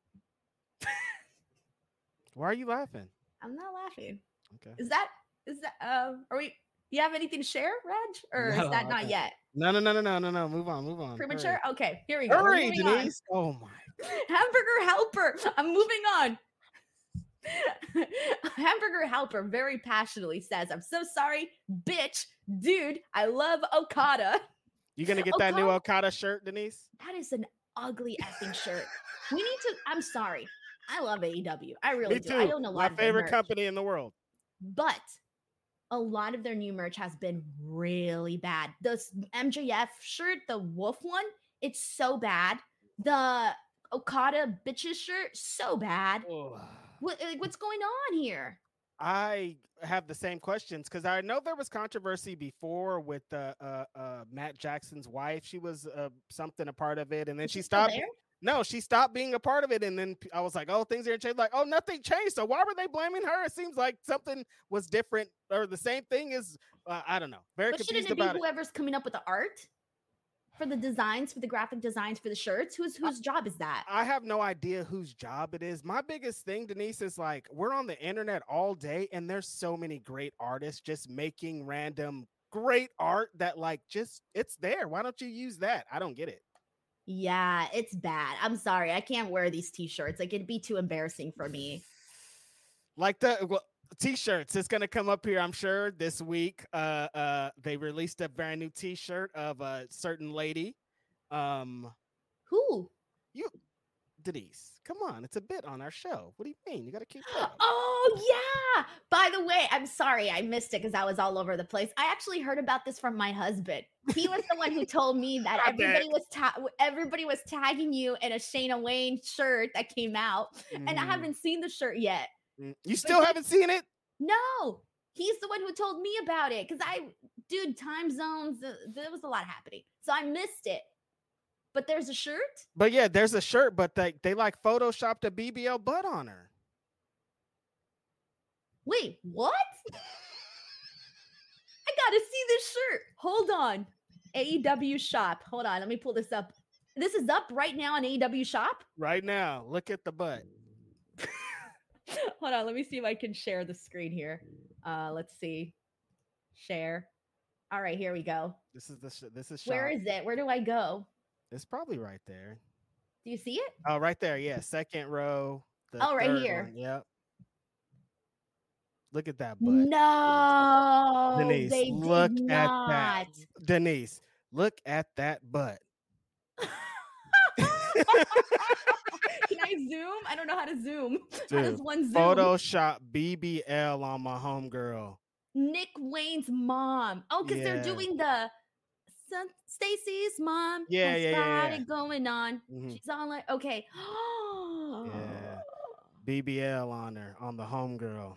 Why are you laughing? I'm not laughing. Okay. Is that are we you have anything to share, Reg? Or is that not yet? No. Move on. Premature? Hurry. Okay, here we go. Hurry, Denise. On. Oh my. Hamburger Helper. I'm moving on. Hamburger Helper very passionately says, I'm so sorry, bitch, dude. I love Okada. You gonna get that new Okada shirt, Denise? That is an ugly effing shirt. We need to. I'm sorry. I love AEW. I really do. I don't know my favorite company in the world. But a lot of their new merch has been really bad. The MJF shirt, the Wolf one, it's so bad. The Okada bitches shirt, so bad. What's going on here? I have the same questions because I know there was controversy before with Matt Jackson's wife. She was a part of it, and then she stopped. No, she stopped being a part of it, and then I was like, "Oh, things are changed." Like, "Oh, nothing changed." So why were they blaming her? It seems like something was different, or the same thing is. I don't know. Very confused about it. Shouldn't it be whoever's coming up with the art for the designs, for the graphic designs for the shirts? Whose job is that? I have no idea whose job it is. My biggest thing, Denise, is like we're on the internet all day, and there's so many great artists just making random great art that like just it's there. Why don't you use that? I don't get it. Yeah, it's bad. I'm sorry. I can't wear these t-shirts. Like it'd be too embarrassing for me. Like t-shirts. It's going to come up here, I'm sure, this week. They released a brand new t-shirt of a certain lady. Who? You, Denise. Come on. It's a bit on our show. What do you mean? You got to keep up. Oh, yeah. By the way, I'm sorry. I missed it because I was all over the place. I actually heard about this from my husband. He was the one who told me that everybody was tagging you in a Shayna Wayne shirt that came out. And I haven't seen the shirt yet. You still haven't seen it? No. He's the one who told me about it because time zones, there was a lot happening. So I missed it. But there's a shirt? But yeah, there's a shirt, but they like photoshopped a BBL butt on her. Wait, what? I gotta see this shirt. Hold on. AEW shop. Hold on, let me pull this up. This is up right now on AEW shop? Right now. Look at the butt. Hold on, let me see if I can share the screen here. Let's see. Share. All right, here we go. This is shop. Where is it? Where do I go? It's probably right there. Do you see it? Oh, right there. Yeah. Second row. Right here. One. Yep. Look at that butt. No. Denise, look at that. Denise, look at that butt. Can I zoom? I don't know how to zoom. Dude, how does one zoom? Photoshop BBL on my homegirl. Nick Wayne's mom. Oh, because they're doing the Stacy's mom. Yeah. It going on. Mm-hmm. She's all like, okay. Yeah. BBL on her, on the homegirl.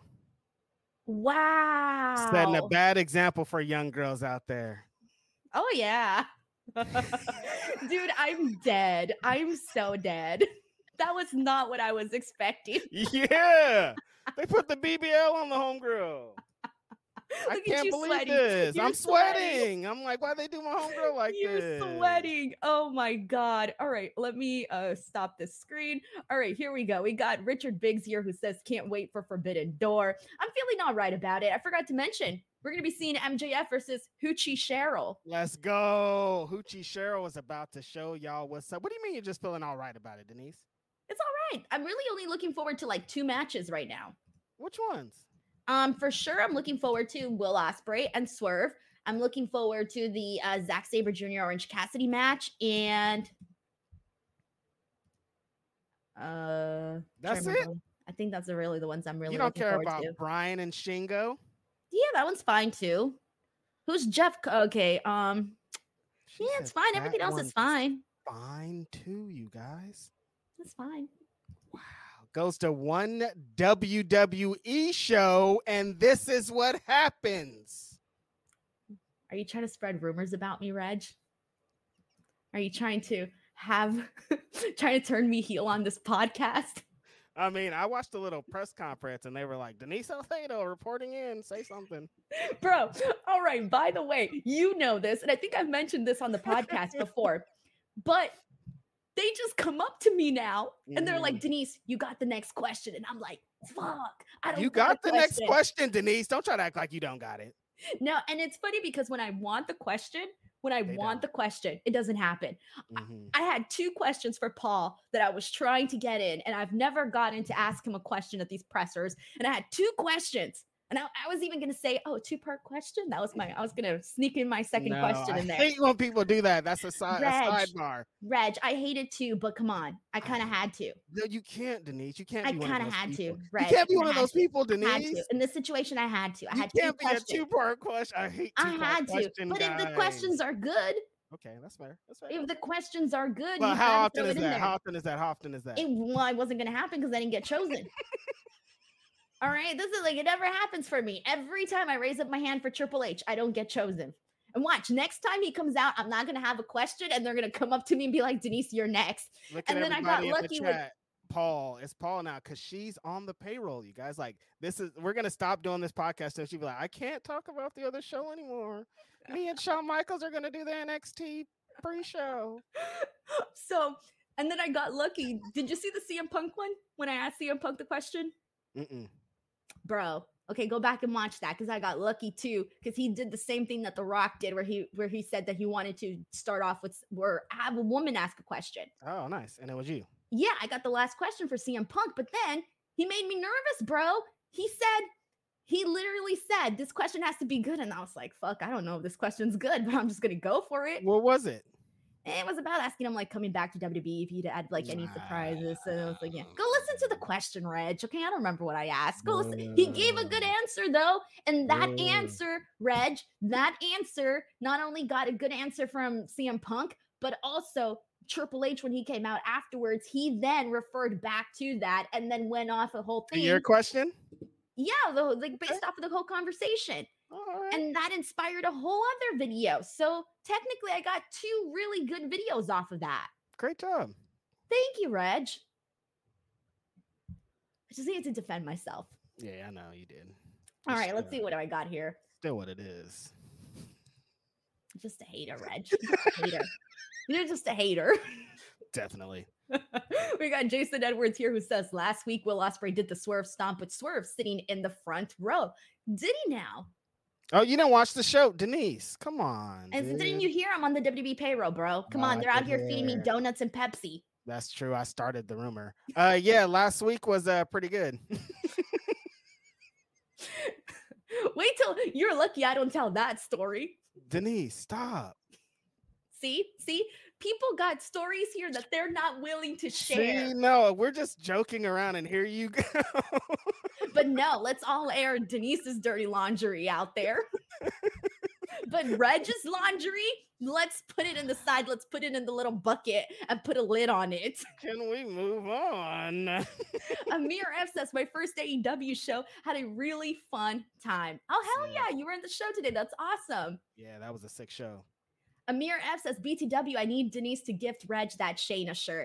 Wow. Setting a bad example for young girls out there. Oh, yeah. Dude, I'm dead. I'm so dead. That was not what I was expecting. Yeah. They put the BBL on the homegirl. I Look at can't you believe sweating. this. You're I'm sweating. I'm like, why they do my homegirl like You're this? sweating. Oh my God. All right. Let me stop this screen. All right. Here we go. We got Richard Biggs here who says, can't wait for Forbidden Door. I'm feeling all right about it. I forgot to mention, we're going to be seeing MJF versus Hoochie Cheryl. Let's go. Hoochie Cheryl is about to show y'all what's up. What do you mean you're just feeling all right about it, Denise? It's all right. I'm really only looking forward to like 2 matches right now. Which ones? For sure, I'm looking forward to Will Ospreay and Swerve. I'm looking forward to the Zack Sabre Jr. Orange Cassidy match, and that's it. I think that's really the ones I'm really. You don't looking care forward about to. Brian and Shingo? Yeah, that one's fine too. Who's Jeff? Okay, yeah, it's fine. Everything else is fine. Fine too, you guys. It's fine. Wow. Goes to one WWE show, and this is what happens. Are you trying to spread rumors about me, Reg? Are you trying to trying to turn me heel on this podcast? I mean, I watched a little press conference, and they were like, Denise Salcedo reporting in, say something. Bro, all right, by the way, you know this, and I think I've mentioned this on the podcast before, but they just come up to me now and they're like, Denise, you got the next question. And I'm like, fuck, I don't. You got the next question, Denise. Don't try to act like you don't got it. No, and it's funny because when I want the question, it doesn't happen. I had 2 questions for Paul that I was trying to get in, and I've never gotten to ask him a question at these pressers. And I had 2 questions. And I was even going to say, 2-part question. I was going to sneak in my second question in there. I hate when people do that. That's a sidebar. Reg, I hate it too, but come on. I kind of had to. No, you can't, Denise. You can't. I kind of had to. Reg, you can't be one of those people, Denise. In this situation, I had to. I had to. You can't be a 2-part question. I hate 2-part questions. But if the questions are good. Okay, that's fair. If the questions are good. Well, how often is that? How often is that? Well, it wasn't going to happen because I didn't get chosen. All right, this is like, it never happens for me. Every time I raise up my hand for Triple H, I don't get chosen. And watch, next time he comes out, I'm not going to have a question and they're going to come up to me and be like, Denise, you're next. And then I got lucky with Paul. It's Paul now because she's on the payroll, you guys. Like, we're going to stop doing this podcast and she'll be like, I can't talk about the other show anymore. Me and Shawn Michaels are going to do the NXT pre-show. So, and then I got lucky. Did you see the CM Punk one when I asked CM Punk the question? Bro, okay, go back and watch that because I got lucky too because he did the same thing that The Rock did where he said that he wanted to start off with or have a woman ask a question. Oh, nice. And it was you. Yeah, I got the last question for CM Punk, but then he made me nervous, bro. He literally said, this question has to be good. And I was like, fuck, I don't know if this question's good, but I'm just going to go for it. What was it? It was about asking him, like, coming back to WWE if he'd had, like, any surprises. And I was like, yeah, go listen to the question, Reg. Okay, I don't remember what I asked. Go listen. He gave a good answer, though. And that answer, Reg, not only got a good answer from CM Punk, but also Triple H, when he came out afterwards, he then referred back to that and then went off a whole thing. Your question? Yeah, based off of the whole conversation. Right. And that inspired a whole other video. So technically, I got 2 really good videos off of that. Great job. Thank you, Reg. I just needed to defend myself. Yeah, I know you did. All right, let's see what I got here. Still what it is. Just a hater, Reg. Just a hater. You're just a hater. Definitely. We got Jason Edwards here who says, last week Will Ospreay did the Swerve stomp with Swerve sitting in the front row. Did he now? Oh, you didn't watch the show, Denise. Come on. And didn't you hear I'm on the WB payroll, bro? Come on, they're out here feeding me donuts and Pepsi. That's true. I started the rumor. Yeah, last week was pretty good. Wait till you're lucky I don't tell that story. Denise, stop. See? People got stories here that they're not willing to share. See, no, we're just joking around, and here you go. But no, let's all air Denise's dirty laundry out there. But Reg's laundry, let's put it in the side. Let's put it in the little bucket and put a lid on it. Can we move on? Amir F says, my first AEW show, had a really fun time. Oh, hell yeah. You were in the show today. That's awesome. Yeah, that was a sick show. Amir F says, BTW, I need Denise to gift Reg that Shayna shirt.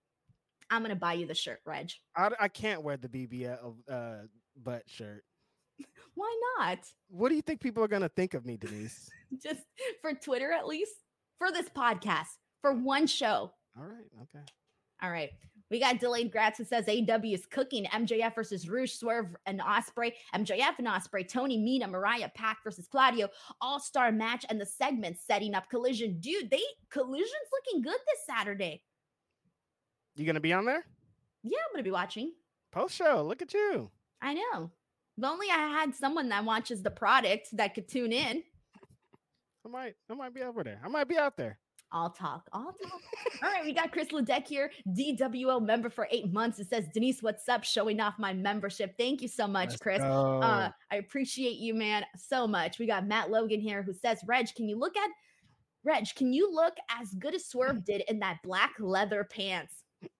I'm going to buy you the shirt, Reg. I can't wear the BBL butt shirt. Why not? What do you think people are going to think of me, Denise? Just for Twitter, at least? For this podcast. For one show. All right. Okay. All right. We got Delayed Grats who says AEW is cooking. MJF versus Rouge, Swerve and Ospreay. MJF and Ospreay. Tony, Mina, Mariah, Pac versus Claudio. All-star match and the segment setting up Collision. Dude, Collision's looking good this Saturday. You going to be on there? Yeah, I'm going to be watching. Post-show. Look at you. I know. If only I had someone that watches the product that could tune in. I might be over there. I might be out there. I'll talk. All right, we got Chris Ledeck here, DWO member for 8 months. It says, Denise, what's up? Showing off my membership. Thank you so much, Chris. I appreciate you, man, so much. We got Matt Logan here who says, Reg, can you look as good as Swerve did in that black leather pants?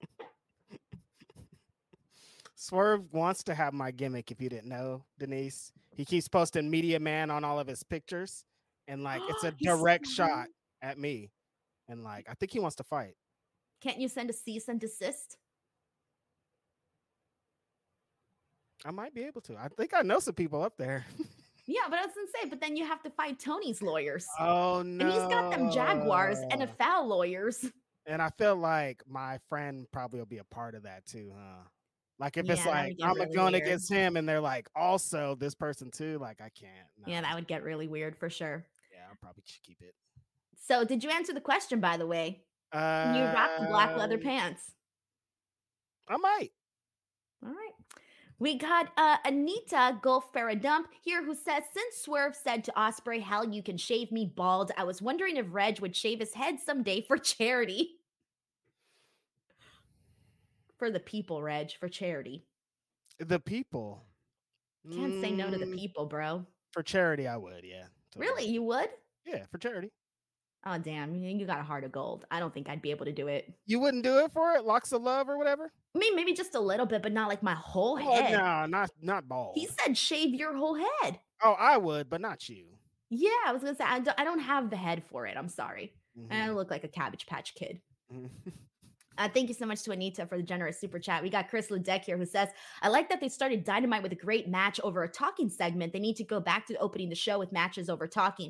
Swerve wants to have my gimmick, if you didn't know, Denise. He keeps posting Media Man on all of his pictures, and like it's a direct shot at me. And like I think he wants to fight. Can't you send a cease and desist? I might be able to. I think I know some people up there. Yeah, but I was gonna say, but then you have to fight Tony's lawyers. Oh no. And he's got them Jaguars NFL lawyers. And I feel like my friend probably will be a part of that too, huh? Like if it's like I'm really going against him and they're like also this person too, like I can't. No. Yeah, that would get really weird for sure. Yeah, I probably should keep it. So did you answer the question, by the way? Can you rock the black leather pants? I might. All right. We got Anita Gulf Faradump here who says, since Swerve said to Ospreay, hell, you can shave me bald, I was wondering if Reg would shave his head someday for charity. For the people, Reg, for charity. The people. Can't say no to the people, bro. For charity, I would, yeah. Totally. Really? You would? Yeah, for charity. Oh, damn. You got a heart of gold. I don't think I'd be able to do it. You wouldn't do it for it? Locks of love or whatever? I mean, maybe just a little bit, but not like my whole head. No, not bald. He said shave your whole head. Oh, I would, but not you. Yeah, I was going to say, I don't have the head for it. I'm sorry. Mm-hmm. I look like a Cabbage Patch Kid. Thank you so much to Anita for the generous super chat. We got Chris Ledeck here who says, I like that they started Dynamite with a great match over a talking segment. They need to go back to opening the show with matches over talking.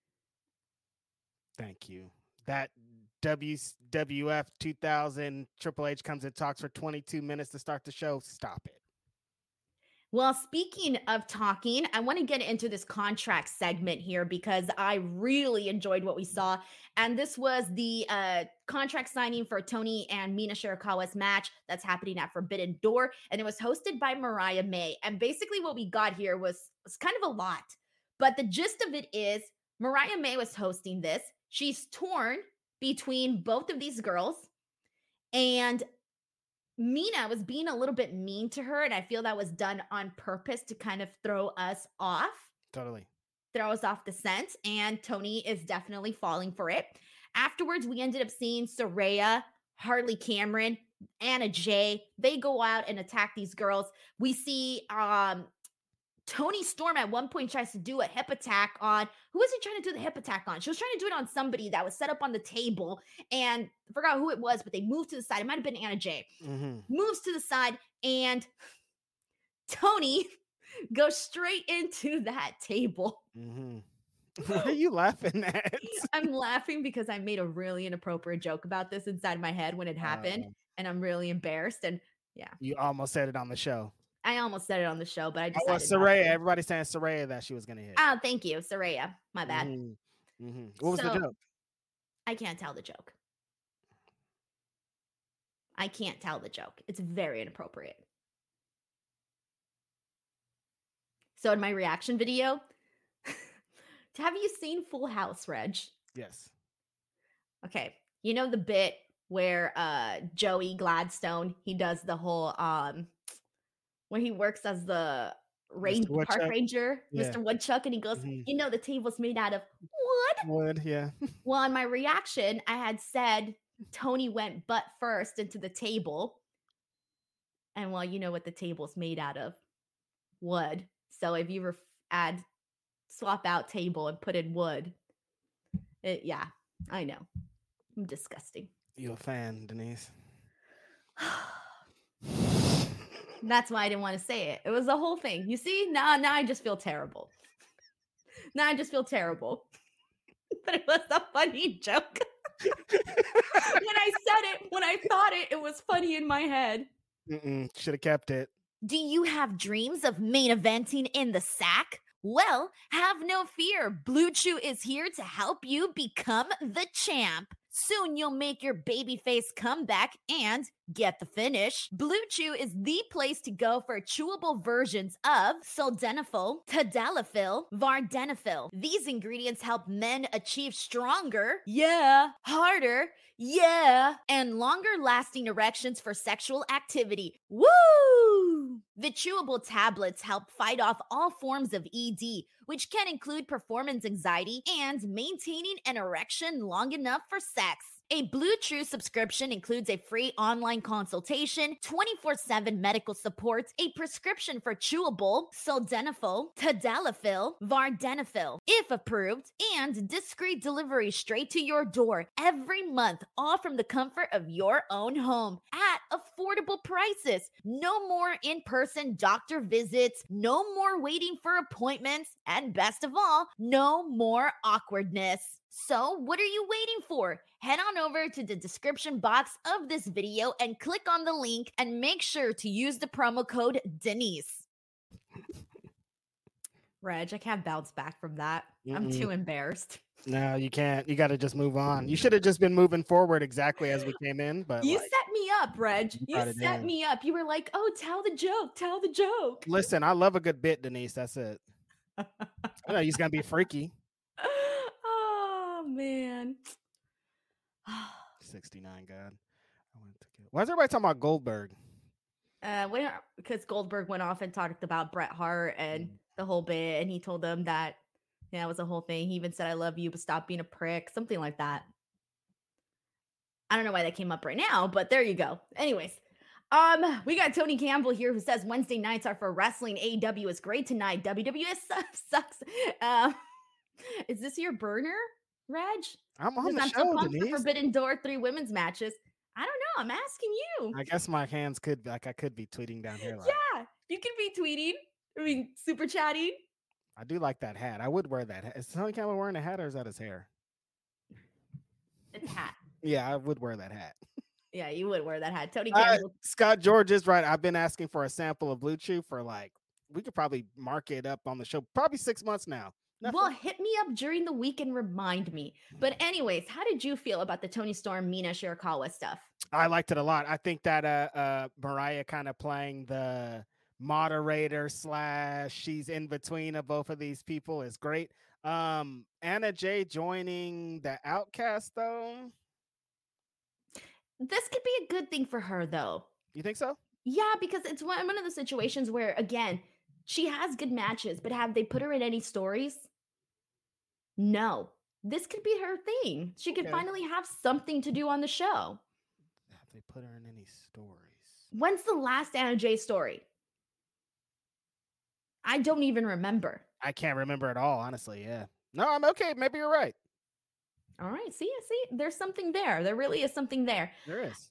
Thank you. That WWF 2000 Triple H comes and talks for 22 minutes to start the show. Stop it. Well, speaking of talking, I want to get into this contract segment here because I really enjoyed what we saw. And this was the contract signing for Tony and Mina Shirakawa's match that's happening at Forbidden Door. And it was hosted by Mariah May. And basically what we got here was kind of a lot. But the gist of it is Mariah May was hosting this. She's torn between both of these girls. And Mina was being a little bit mean to her, and I feel that was done on purpose to kind of throw us off. Totally. Throw us off the scent, and Tony is definitely falling for it. Afterwards, we ended up seeing Saraya, Harley Cameron, Anna Jay. They go out and attack these girls. We see Tony Storm at one point tries to do a hip attack on, who was he trying to do the hip attack on? She was trying to do it on somebody that was set up on the table, and I forgot who it was, but they moved to the side. It might have been Anna Jay. Mm-hmm. Moves to the side, and Tony goes straight into that table. Mm-hmm. What are you laughing at? I'm laughing because I made a really inappropriate joke about this inside my head when it happened, and I'm really embarrassed. And yeah. You almost said it on the show. I almost said it on the show, but I decided. Oh, Saraya. Everybody's saying Saraya that she was going to hit. Oh, thank you, Saraya. My bad. Mm-hmm. Mm-hmm. What was the joke? I can't tell the joke. I can't tell the joke. It's very inappropriate. So in my reaction video, have you seen Full House, Reg? Yes. Okay. You know the bit where Joey Gladstone, he does the whole when he works as the park ranger, yeah. Mr. Woodchuck, and he goes, you know, the table's made out of wood. Wood, yeah. Well, in my reaction, I had said Tony went butt first into the table. And well, you know what the table's made out of? Wood. So if you swap out table and put in wood, yeah, I know. I'm disgusting. You a fan, Denise? That's why I didn't want to say it. It was the whole thing. You see, now I just feel terrible. Now I just feel terrible. But it was a funny joke. When I said it, when I thought it was funny in my head. Should have kept it. Do you have dreams of main eventing in the sack? Well, have no fear. Blue Chew is here to help you become the champ. Soon you'll make your babyface comeback and get the finish. Blue Chew is the place to go for chewable versions of sildenafil, tadalafil, vardenafil. These ingredients help men achieve stronger, harder, and longer lasting erections for sexual activity. Woo! The chewable tablets help fight off all forms of ED, which can include performance anxiety and maintaining an erection long enough for sex. A Blue Chew subscription includes a free online consultation, 24/7 medical support, a prescription for chewable sildenafil, tadalafil, vardenafil, if approved, and discreet delivery straight to your door every month, all from the comfort of your own home at affordable prices. No more in-person doctor visits, no more waiting for appointments, and best of all, no more awkwardness. So what are you waiting for? Head on over to the description box of this video and click on the link and make sure to use the promo code Denise. Reg, I can't bounce back from that. I'm too embarrassed. No, you can't. You got to just move on. You should have just been moving forward exactly as we came in. But you set me up, Reg. You set me up. You were like, oh, tell the joke. Listen, I love a good bit, Denise. That's it. I know he's going to be freaky. Oh, man. 69, God. Why is everybody talking about Goldberg? Because Goldberg went off and talked about Bret Hart and the whole bit, and he told them that it was a whole thing. He even said, I love you, but stop being a prick. Something like that. I don't know why that came up right now, but there you go. Anyways, we got Tony Campbell here who says Wednesday nights are for wrestling. AEW is great tonight. WWE sucks. Is this your burner, Reg? I'm on the I'm show, so pumped Denise. for Forbidden Door 3 women's matches. I don't know. I'm asking you. I guess my hands could be tweeting down here. Yeah, you could be tweeting. I mean, super chatting. I do like that hat. I would wear that hat. Is Tony Campbell wearing a hat or is that his hair? It's a hat. Yeah, I would wear that hat. Yeah, you would wear that hat. Tony Campbell. Scott George is right. I've been asking for a sample of Blue Chew for we could probably mark it up on the show. Probably 6 months now. Nothing. Well, hit me up during the week and remind me. But anyways, how did you feel about the Toni Storm, Mina Shirakawa stuff? I liked it a lot. I think that Mariah kind of playing the moderator / she's in between of both of these people is great. Anna Jay joining the Outcast though. This could be a good thing for her though. You think so? Yeah, because it's one of the situations where, again, she has good matches, but have they put her in any stories? No. This could be her thing. She could finally have something to do on the show. Have they put her in any stories? When's the last Anna Jay story? I don't even remember. I can't remember at all, honestly. Yeah. No, I'm okay. Maybe you're right. All right. See, there's something there. There really is something there. There is.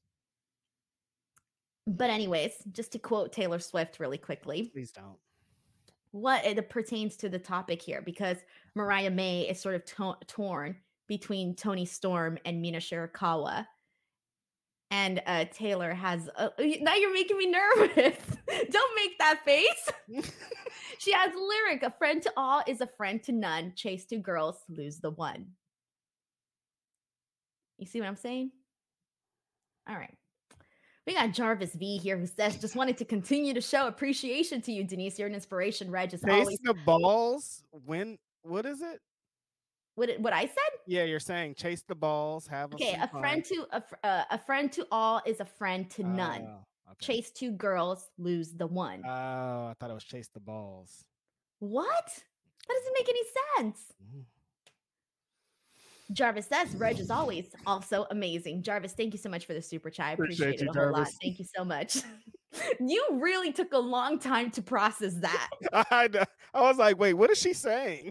But anyways, just to quote Taylor Swift really quickly. Please don't. What it pertains to the topic here, because Mariah May is sort of torn between Toni Storm and Mina Shirakawa. And Taylor has, now you're making me nervous. Don't make that face. She has lyric, a friend to all is a friend to none. Chase 2 girls, lose the one. You see what I'm saying? All right. We got Jarvis V here who says, just wanted to continue to show appreciation to you, Denise. You're an inspiration. Reg is always the balls. What is it? What I said? Yeah, you're saying chase the balls. Have a friend to all is a friend to none. Okay. Chase 2 girls, lose the one. Oh, I thought it was chase the balls. What? That doesn't make any sense. Jarvis says, Reg is always also amazing. Jarvis, thank you so much for the super chat. I appreciate it a whole lot. Thank you so much. You really took a long time to process that. I was like, wait, what is she saying?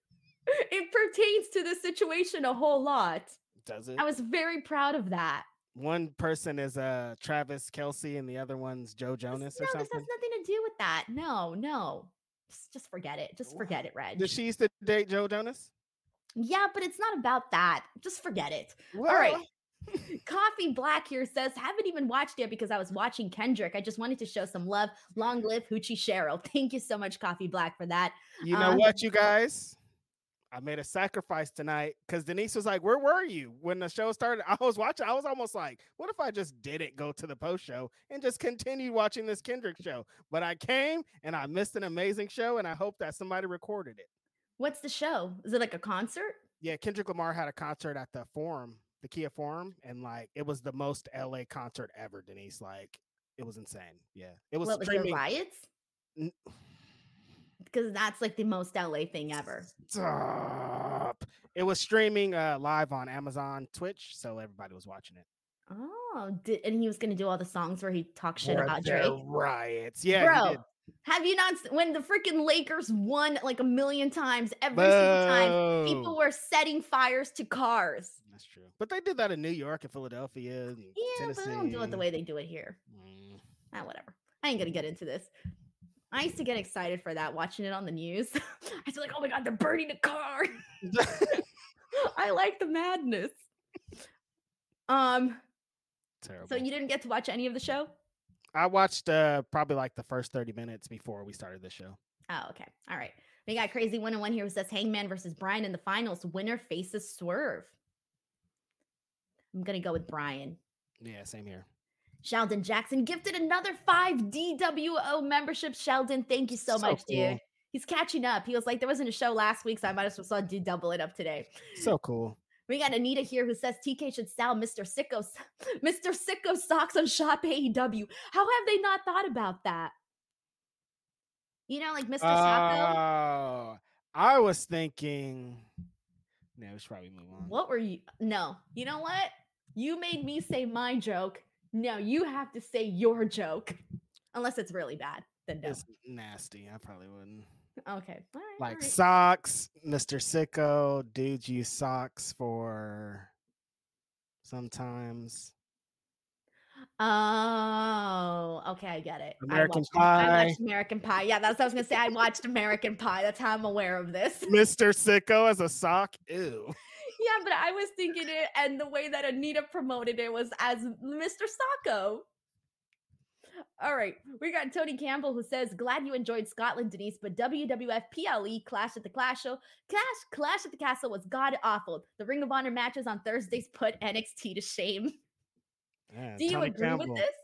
It pertains to the situation a whole lot. Does it? I was very proud of that. One person is Travis Kelce and the other one's Joe Jonas or No, something. this has nothing to do with that. No. Just forget it. Just forget it, Reg. Did she used to date Joe Jonas? Yeah, but it's not about that. Just forget it. Well, all right. Coffee Black here says, haven't even watched it because I was watching Kendrick. I just wanted to show some love. Long live Hoochie Cheryl. Thank you so much, Coffee Black, for that. You know what, you guys? I made a sacrifice tonight because Denise was like, where were you when the show started? I was watching. I was almost like, what if I just didn't go to the post show and just continued watching this Kendrick show? But I came and I missed an amazing show, and I hope that somebody recorded it. What's the show? Is it like a concert? Yeah, Kendrick Lamar had a concert at the Forum, the Kia Forum, and like it was the most LA concert ever, Denise. Like it was insane. Yeah. It was What, was there riots? Because that's like the most LA thing ever. Stop. It was streaming live on Amazon Twitch, so everybody was watching it. Oh, and he was going to do all the songs where he talks shit about Drake. Riots. Yeah, bro. Have you not, when the freaking Lakers won like a million times, every single time, people were setting fires to cars. That's true. But they did that in New York and Philadelphia and Tennessee. But they don't do it the way they do it here. Whatever. I ain't going to get into this. I used to get excited for that, watching it on the news. I was like, oh my God, they're burning a car. I like the madness. Terrible. So you didn't get to watch any of the show? I watched probably like the first 30 minutes before we started the show. Oh, okay. All right. We got Crazy 101 here who says Hangman versus Bryan in the finals. Winner faces Swerve. I'm going to go with Bryan. Yeah, same here. Sheldon Jackson gifted another 5 DWO memberships. Sheldon, thank you so much, cool. Dude. He's catching up. He was like, there wasn't a show last week, so I might as well double it up today. So cool. We got Anita here who says TK should sell Mr. Sicko socks on Shop AEW. How have they not thought about that? You know, like Mr. Socko? I was thinking, no, we should probably move on. What were you? No, you know what? You made me say my joke. No, you have to say your joke. Unless it's really bad, then no. It's nasty. I probably wouldn't. Okay. All right, like socks, Mr. Sicko, dudes use socks for sometimes. Oh, okay, I get it. American Pie. I watched American Pie. Yeah, that's what I was gonna say. I watched American Pie. That's how I'm aware of this. Mr. Sicko as a sock. Ew. Yeah, but I was thinking it, and the way that Anita promoted it was as Mr. Socko. All right, we got Tony Campbell who says, glad you enjoyed Scotland, Denise, but WWF PLE Clash at the Castle was god-awful. The Ring of Honor matches on Thursdays put NXT to shame. Yeah, do you Tony agree Campbell. with this?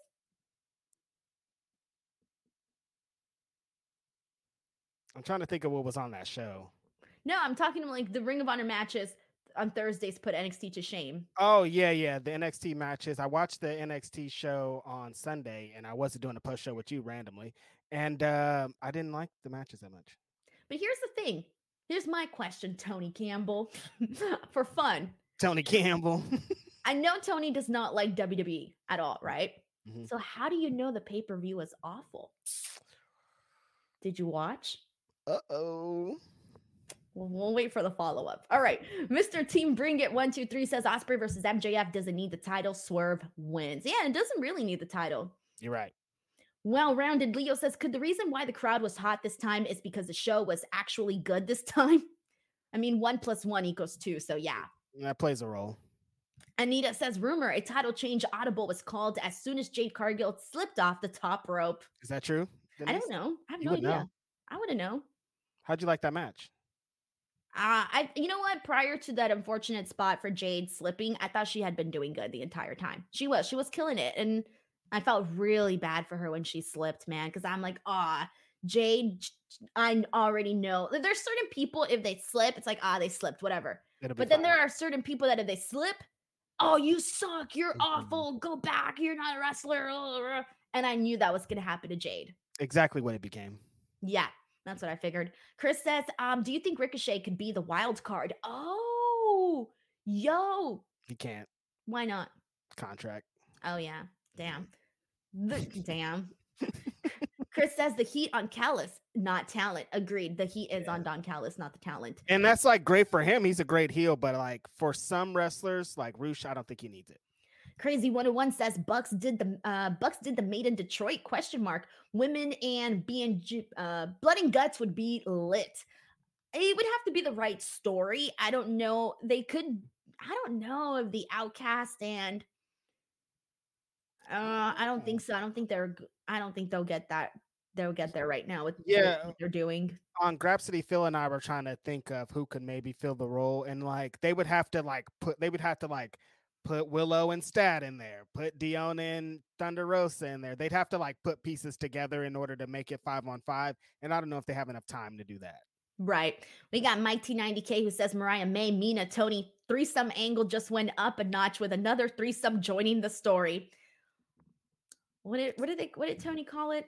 I'm trying to think of what was on that show. No, I'm talking like the Ring of Honor matches on Thursdays put NXT to shame. Oh, yeah. The NXT matches. I watched the NXT show on Sunday, and I wasn't doing a post show with you randomly. And I didn't like the matches that much. But here's the thing. Here's my question, Tony Campbell, for fun. Tony Campbell. I know Tony does not like WWE at all, right? Mm-hmm. So how do you know the pay-per-view was awful? Did you watch? Uh-oh. We'll wait for the follow-up. All right. Mr. Team Bring It 123 says Ospreay versus MJF doesn't need the title. Swerve wins. Yeah, it doesn't really need the title. You're right. Well-rounded Leo says, could the reason why the crowd was hot this time is because the show was actually good this time? I mean, 1 + 1 = 2. So yeah. That plays a role. Anita says, rumor, a title change audible was called as soon as Jade Cargill slipped off the top rope. Is that true, Denise? I don't know. I have no idea. Know. I wouldn't know. How'd you like that match? You know what? Prior to that unfortunate spot for Jade slipping, I thought she had been doing good the entire time. She was killing it. And I felt really bad for her when she slipped, man. Cause I'm like, Jade, I already know. There's certain people, if they slip, it's like, they slipped, whatever. But then there are certain people that if they slip, oh, you suck. You're awful. Go back. You're not a wrestler. And I knew that was going to happen to Jade. Exactly what it became. Yeah. That's what I figured. Chris says, do you think Ricochet could be the wild card? Oh, yo. He can't. Why not? Contract. Oh, yeah. Damn. Damn. Chris says the heat on Callis, not talent. Agreed. The heat is on Don Callis, not the talent. And that's like great for him. He's a great heel, but like for some wrestlers like Rush, I don't think he needs it. Crazy 101 says Bucks did the Made in Detroit ? Women and BNG Blood and Guts would be lit. It would have to be the right story. I don't know. I don't know if the Outcast and I don't think so. I don't think they'll get that. They'll get there right now with what they're doing. On Grapsody, Phil and I were trying to think of who could maybe fill the role, and like they would have to put Willow and Stat in there, put Dion and Thunder Rosa in there. They'd have to like put pieces together in order to make it 5-on-5, and I don't know if they have enough time to do that. Right. We got Mike T90K who says Mariah May, Mina, Tony, threesome angle just went up a notch with another threesome joining the story. What did Tony call it?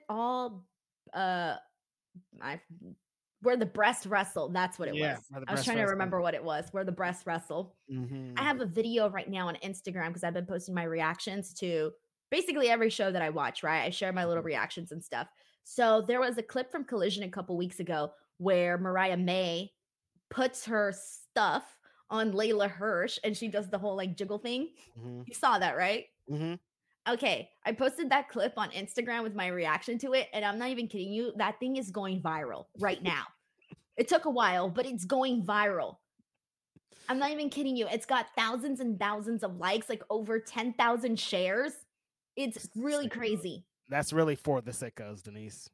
Where the breast wrestle. That's what it was. I was trying to remember what it was. Where the breast wrestle. Mm-hmm. I have a video right now on Instagram because I've been posting my reactions to basically every show that I watch, right? I share my little reactions and stuff. So there was a clip from Collision a couple weeks ago where Mariah May puts her stuff on Layla Hirsch and she does the whole like jiggle thing. Mm-hmm. You saw that, right? Mm-hmm. Okay, I posted that clip on Instagram with my reaction to it, and I'm not even kidding you. That thing is going viral right now. It took a while, but it's going viral. I'm not even kidding you. It's got thousands and thousands of likes, like over 10,000 shares. It's really crazy. That's really for the sickos, Denise.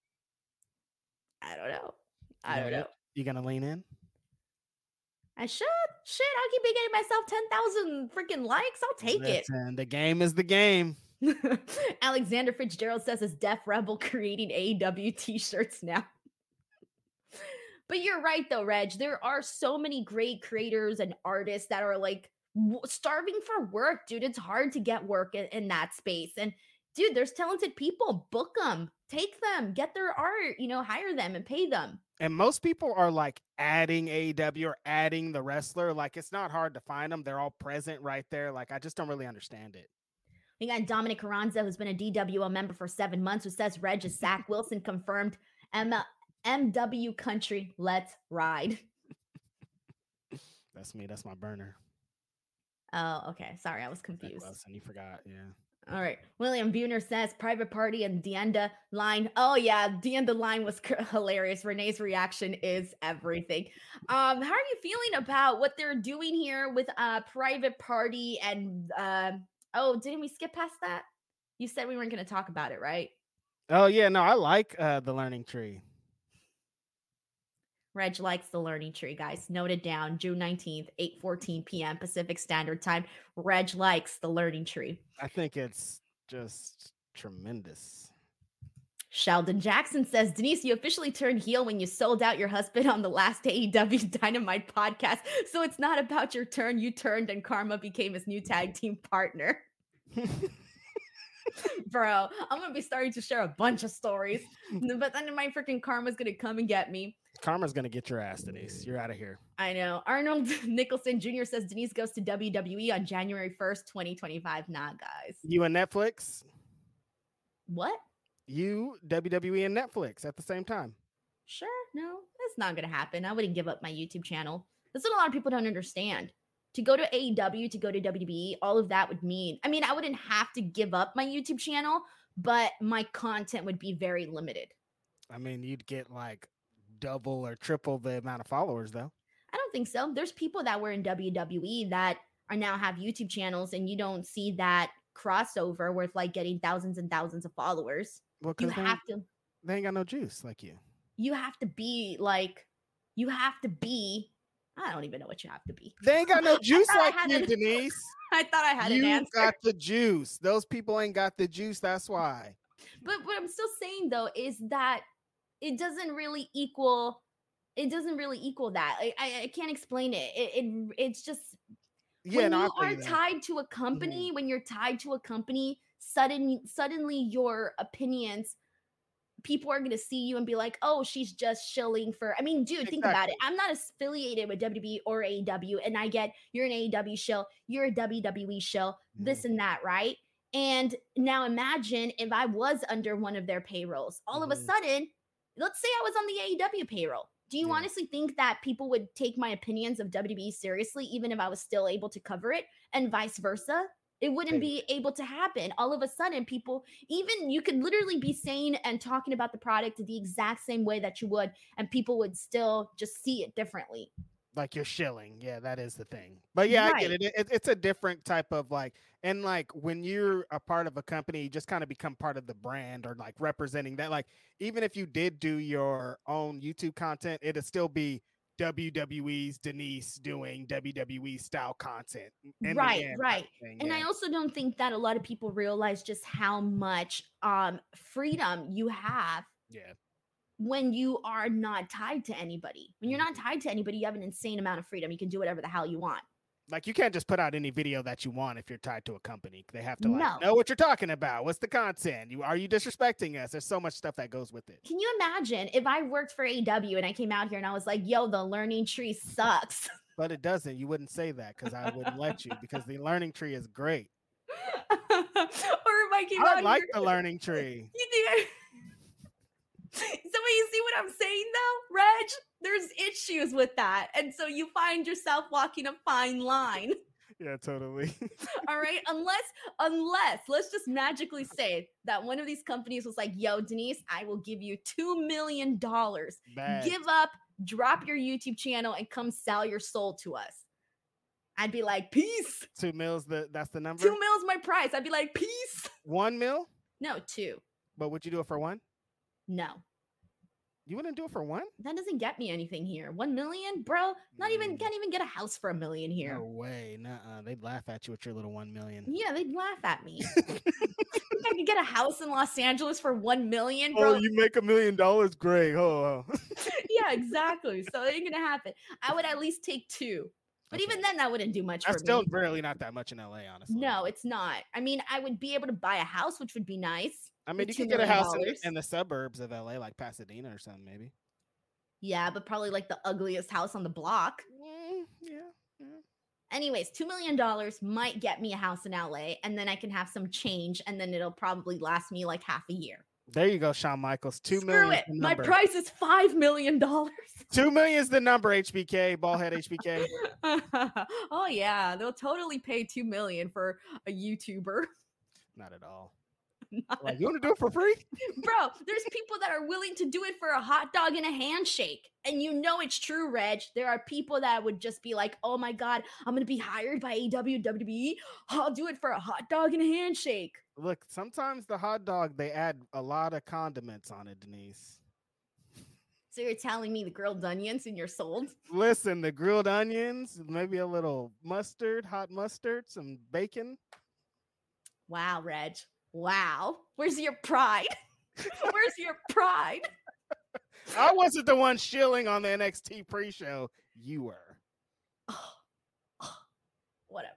I don't know. You gonna lean in? I should. Shit, I'll keep getting myself 10,000 freaking likes. I'll take it. The game is the game. Alexander Fitzgerald says, is Def Rebel creating AEW t-shirts now? But you're right, though, Reg. There are so many great creators and artists that are like starving for work, dude. It's hard to get work in that space. And dude, there's talented people. Book them, take them, get their art, hire them and pay them. And most people are like adding AEW or adding the wrestler. Like it's not hard to find them. They're all present right there. Like I just don't really understand it. We got Dominic Carranza, who's been a DWO member for 7 months, who says Reg is Zach Wilson confirmed. MW Country, let's ride. That's me. That's my burner. Oh, okay. Sorry, I was confused. And you forgot. Yeah. All right. William Buhner says Private Party and Deenda line. Oh yeah, Deenda line was hilarious. Renee's reaction is everything. How are you feeling about what they're doing here with Private Party and didn't we skip past that? You said we weren't going to talk about it, right? Oh yeah, no, I like the Learning Tree. Reg likes the Learning Tree, guys. Note it down. June 19th, 8:14 p.m. Pacific Standard Time. Reg likes the Learning Tree. I think it's just tremendous. Sheldon Jackson says, Denise, you officially turned heel when you sold out your husband on the last AEW Dynamite podcast. So it's not about your turn. You turned and Karma became his new tag team partner. Bro, I'm going to be starting to share a bunch of stories. But then my freaking Karma's going to come and get me. Karma's going to get your ass, Denise. You're out of here. I know. Arnold Nicholson Jr. says Denise goes to WWE on January 1st, 2025. Nah, guys. You and Netflix? What? You, WWE, and Netflix at the same time. Sure. No, that's not going to happen. I wouldn't give up my YouTube channel. That's what a lot of people don't understand. To go to AEW, to go to WWE, all of that would mean, I wouldn't have to give up my YouTube channel, but my content would be very limited. You'd get like double or triple the amount of followers though. I don't think so. There's people that were in WWE that are now have YouTube channels and you don't see that crossover with like getting thousands and thousands of followers. Well, they ain't got no juice like you. You have to be I don't even know what you have to be. They ain't got no juice like you, Denise. I thought I had an answer. You got the juice. Those people ain't got the juice. That's why. But what I'm still saying though is that it doesn't really equal that. I can't explain it. It's just when you are tied to a company, when you're tied to a company, suddenly your opinions, people are going to see you and be like, oh, she's just shilling for, dude, think about it. I'm not affiliated with WWE or AEW, and I get you're an AEW shill, you're a WWE shill, this and that, right? And now imagine if I was under one of their payrolls. All of a sudden, let's say I was on the AEW payroll. Do you honestly think that people would take my opinions of WWE seriously, even if I was still able to cover it, and vice versa? It wouldn't be able to happen. All of a sudden, people, even you could literally be saying and talking about the product the exact same way that you would, and people would still just see it differently. Like you're shilling. Yeah, that is the thing. But yeah, I get it. It's a different type of like, and like when you're a part of a company, you just kind of become part of the brand or like representing that. Like, even if you did do your own YouTube content, it'd still be WWE's Denise doing WWE style content. Right. And I also don't think that a lot of people realize just how much freedom you have. Yeah. When you are not tied to anybody. When you're not tied to anybody, you have an insane amount of freedom. You can do whatever the hell you want. Like, you can't just put out any video that you want if you're tied to a company. They have to know what you're talking about. What's the content? Are you disrespecting us? There's so much stuff that goes with it. Can you imagine if I worked for AEW and I came out here and I was like, yo, the learning tree sucks. But it doesn't. You wouldn't say that because I wouldn't let you, because the learning tree is great. Or if I came out I like the learning tree. You think So you see what I'm saying though, Reg? There's issues with that. And so you find yourself walking a fine line. Yeah, totally. All right. Unless let's just magically say that one of these companies was like, yo, Denise, I will give you $2 million. Give up, drop your YouTube channel, and come sell your soul to us. I'd be like, peace. 2 mils, that's the number? 2 mils my price. I'd be like, peace. 1 mil? No, 2. But would you do it for 1? No. You wouldn't do it for 1? That doesn't get me anything here. 1 million, bro. Can't even get a house for $1 million here. No way. Nuh-uh. They'd laugh at you with your little 1 million. Yeah, they'd laugh at me. I could get a house in Los Angeles for 1 million, bro. Oh, you make $1 million? Great. Oh. Yeah, exactly. So it ain't gonna happen. I would at least take 2. But even then, that wouldn't do much for me. That's still really not that much in LA, honestly. No, it's not. I mean, I would be able to buy a house, which would be nice. I mean, you could get a house in the suburbs of LA, like Pasadena or something, maybe. Yeah, but probably like the ugliest house on the block. Yeah. Anyways, $2 million might get me a house in LA, and then I can have some change, and then it'll probably last me like half a year. There you go, Shawn Michaels. $2 million. Screw it. My price is $5 million. $2 million is the number, HBK, ballhead HBK. Oh, yeah. They'll totally pay $2 million for a YouTuber. Not at all. Like, you want to do it for free? Bro, there's people that are willing to do it for a hot dog and a handshake. And you know it's true, Reg. There are people that would just be like, oh my God, I'm going to be hired by WWE. I'll do it for a hot dog and a handshake. Look, sometimes the hot dog, they add a lot of condiments on it, Denise. So you're telling me the grilled onions in your soul? Listen, the grilled onions, maybe a little mustard, hot mustard, some bacon. Wow, Reg. Wow. Where's your pride? Where's your pride? I wasn't the one shilling on the NXT pre-show. You were. Whatever.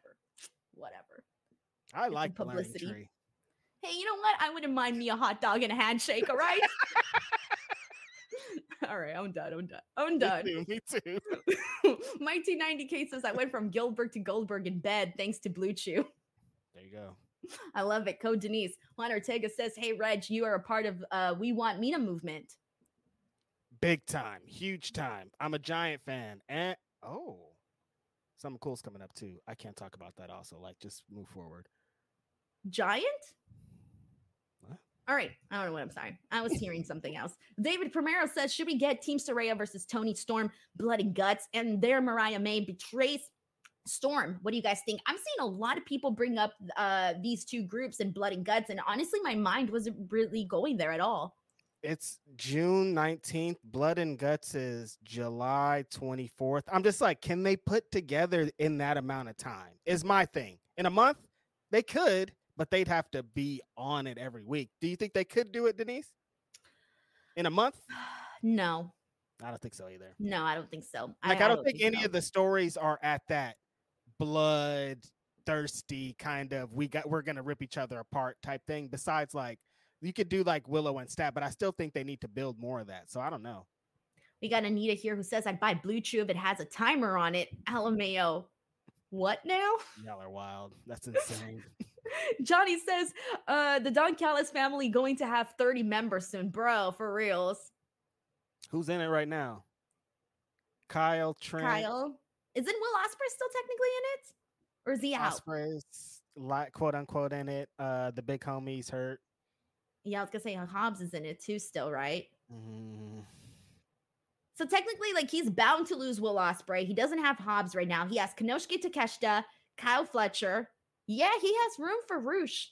I like publicity. Hey, you know what? I wouldn't mind me a hot dog and a handshake, all right? All right, I'm done. Me too. My T90K says I went from Gilbert to Goldberg in bed thanks to Blue Chew. There you go. I love it. Code Denise. Juan Ortega says, hey, Reg, you are a part of We Want Mina movement. Big time. Huge time. I'm a giant fan. And, something cool's coming up, too. I can't talk about that also. Like, just move forward. Giant? What? All right. I don't know what I'm saying. I was hearing something else. David Primero says, should we get Team Saraya versus Tony Storm, Blood and Guts, and their Mariah May betrays Storm? What do you guys think? I'm seeing a lot of people bring up these two groups in Blood and Guts, and honestly, my mind wasn't really going there at all. It's June 19th. Blood and Guts is July 24th. I'm just like, can they put together in that amount of time? Is my thing. In a month, they could, but they'd have to be on it every week. Do you think they could do it, Denise? In a month? No. I don't think so either. No, I don't think so. I don't think any of the stories are at that bloodthirsty kind of we're gonna rip each other apart type thing. Besides, like, you could do like Willow and Stat, but I still think they need to build more of that. So I don't know. We got Anita here who says I'd buy Blue Chew if it has a timer on it. Alameo. What now? Y'all are wild. That's insane. Johnny says the Don Callis family going to have 30 members soon. Bro, for reals. Who's in it right now? Kyle, Trent. Isn't Will Ospreay still technically in it? Or is he out? Ospreay's like quote unquote in it. The big homie's hurt. Yeah, I was gonna say Hobbs is in it too still, right? Mm. So technically, like, he's bound to lose Will Ospreay. He doesn't have Hobbs right now. He has Konosuke Takeshita, Kyle Fletcher. Yeah, he has room for Roosh.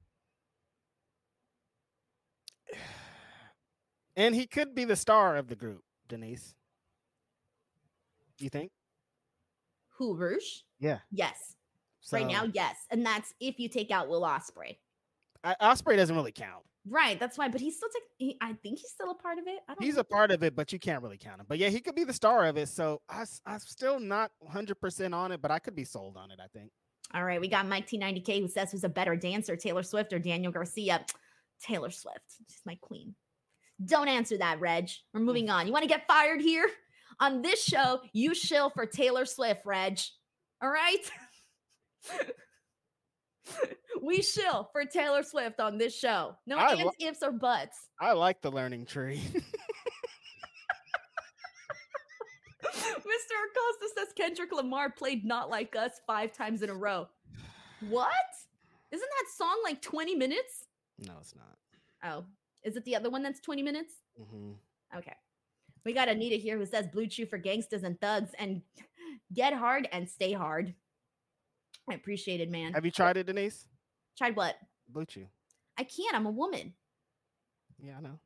And he could be the star of the group, Denise. You think? Who, Roosh? Yeah. Yes. So, right now, yes. And that's if you take out Will Ospreay. Ospreay doesn't really count. Right, that's why. But he's still I think he's still a part of it. He's a part of it, but you can't really count him. But yeah, he could be the star of it. So I'm still not 100% on it, but I could be sold on it, I think. All right, we got Mike T90K who says who's a better dancer, Taylor Swift or Daniel Garcia? Taylor Swift. She's my queen. Don't answer that, Reg. We're moving on. You want to get fired here? On this show, you shill for Taylor Swift, Reg. All right? We shill for Taylor Swift on this show. No ands, ifs, or buts. I like the learning tree. Mr. Acosta says Kendrick Lamar played Not Like Us 5 times in a row. What? Isn't that song like 20 minutes? No, it's not. Oh, is it the other one that's 20 minutes? Mm-hmm. Okay. We got Anita here who says Blue Chew for gangsters and thugs and get hard and stay hard. I appreciate it, man. Have you tried it, Denise? Tried what? Blue Chew. I can't. I'm a woman. Yeah, I know.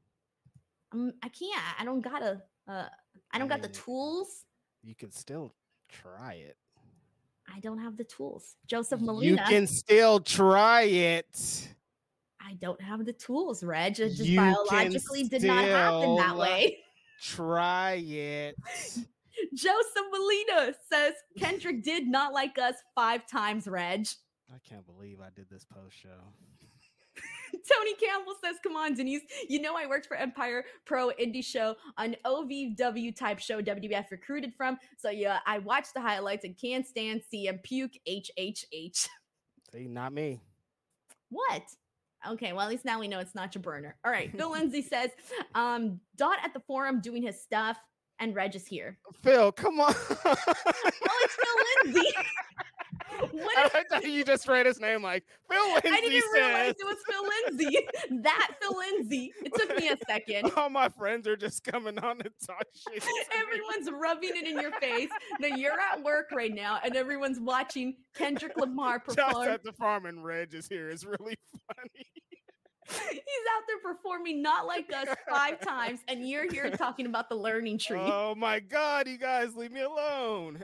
I can't. I don't got the tools. You can still try it. I don't have the tools. Joseph Molina. You can still try it. I don't have the tools, Reg. It just biologically did not happen that way. Try it. Joseph Molina says Kendrick did Not Like Us 5 times, Reg. I can't believe I did this post show. Tony Campbell says, come on, Denise. You know I worked for Empire Pro Indie Show, an OVW type show WWF recruited from. So yeah, I watched the highlights and can't stand CM Puke HHH. See, not me. What? Okay, well, at least now we know it's not your burner. All right, Phil Lindsay says, Dot at the forum doing his stuff, and Reg is here. Phil, come on. Oh, it's Phil Lindsay. I thought you just read his name like Phil Lindsay. I didn't realize it was Phil Lindsay. That Phil Lindsay. It took me a second. All my friends are just coming on to talk shit. Everyone's rubbing it in your face that you're at work right now, and everyone's watching Kendrick Lamar perform. Just at the farm and Reg is here. It's really funny. He's out there performing Not Like Us 5 times, and you're here talking about the learning tree. Oh my God, you guys, leave me alone.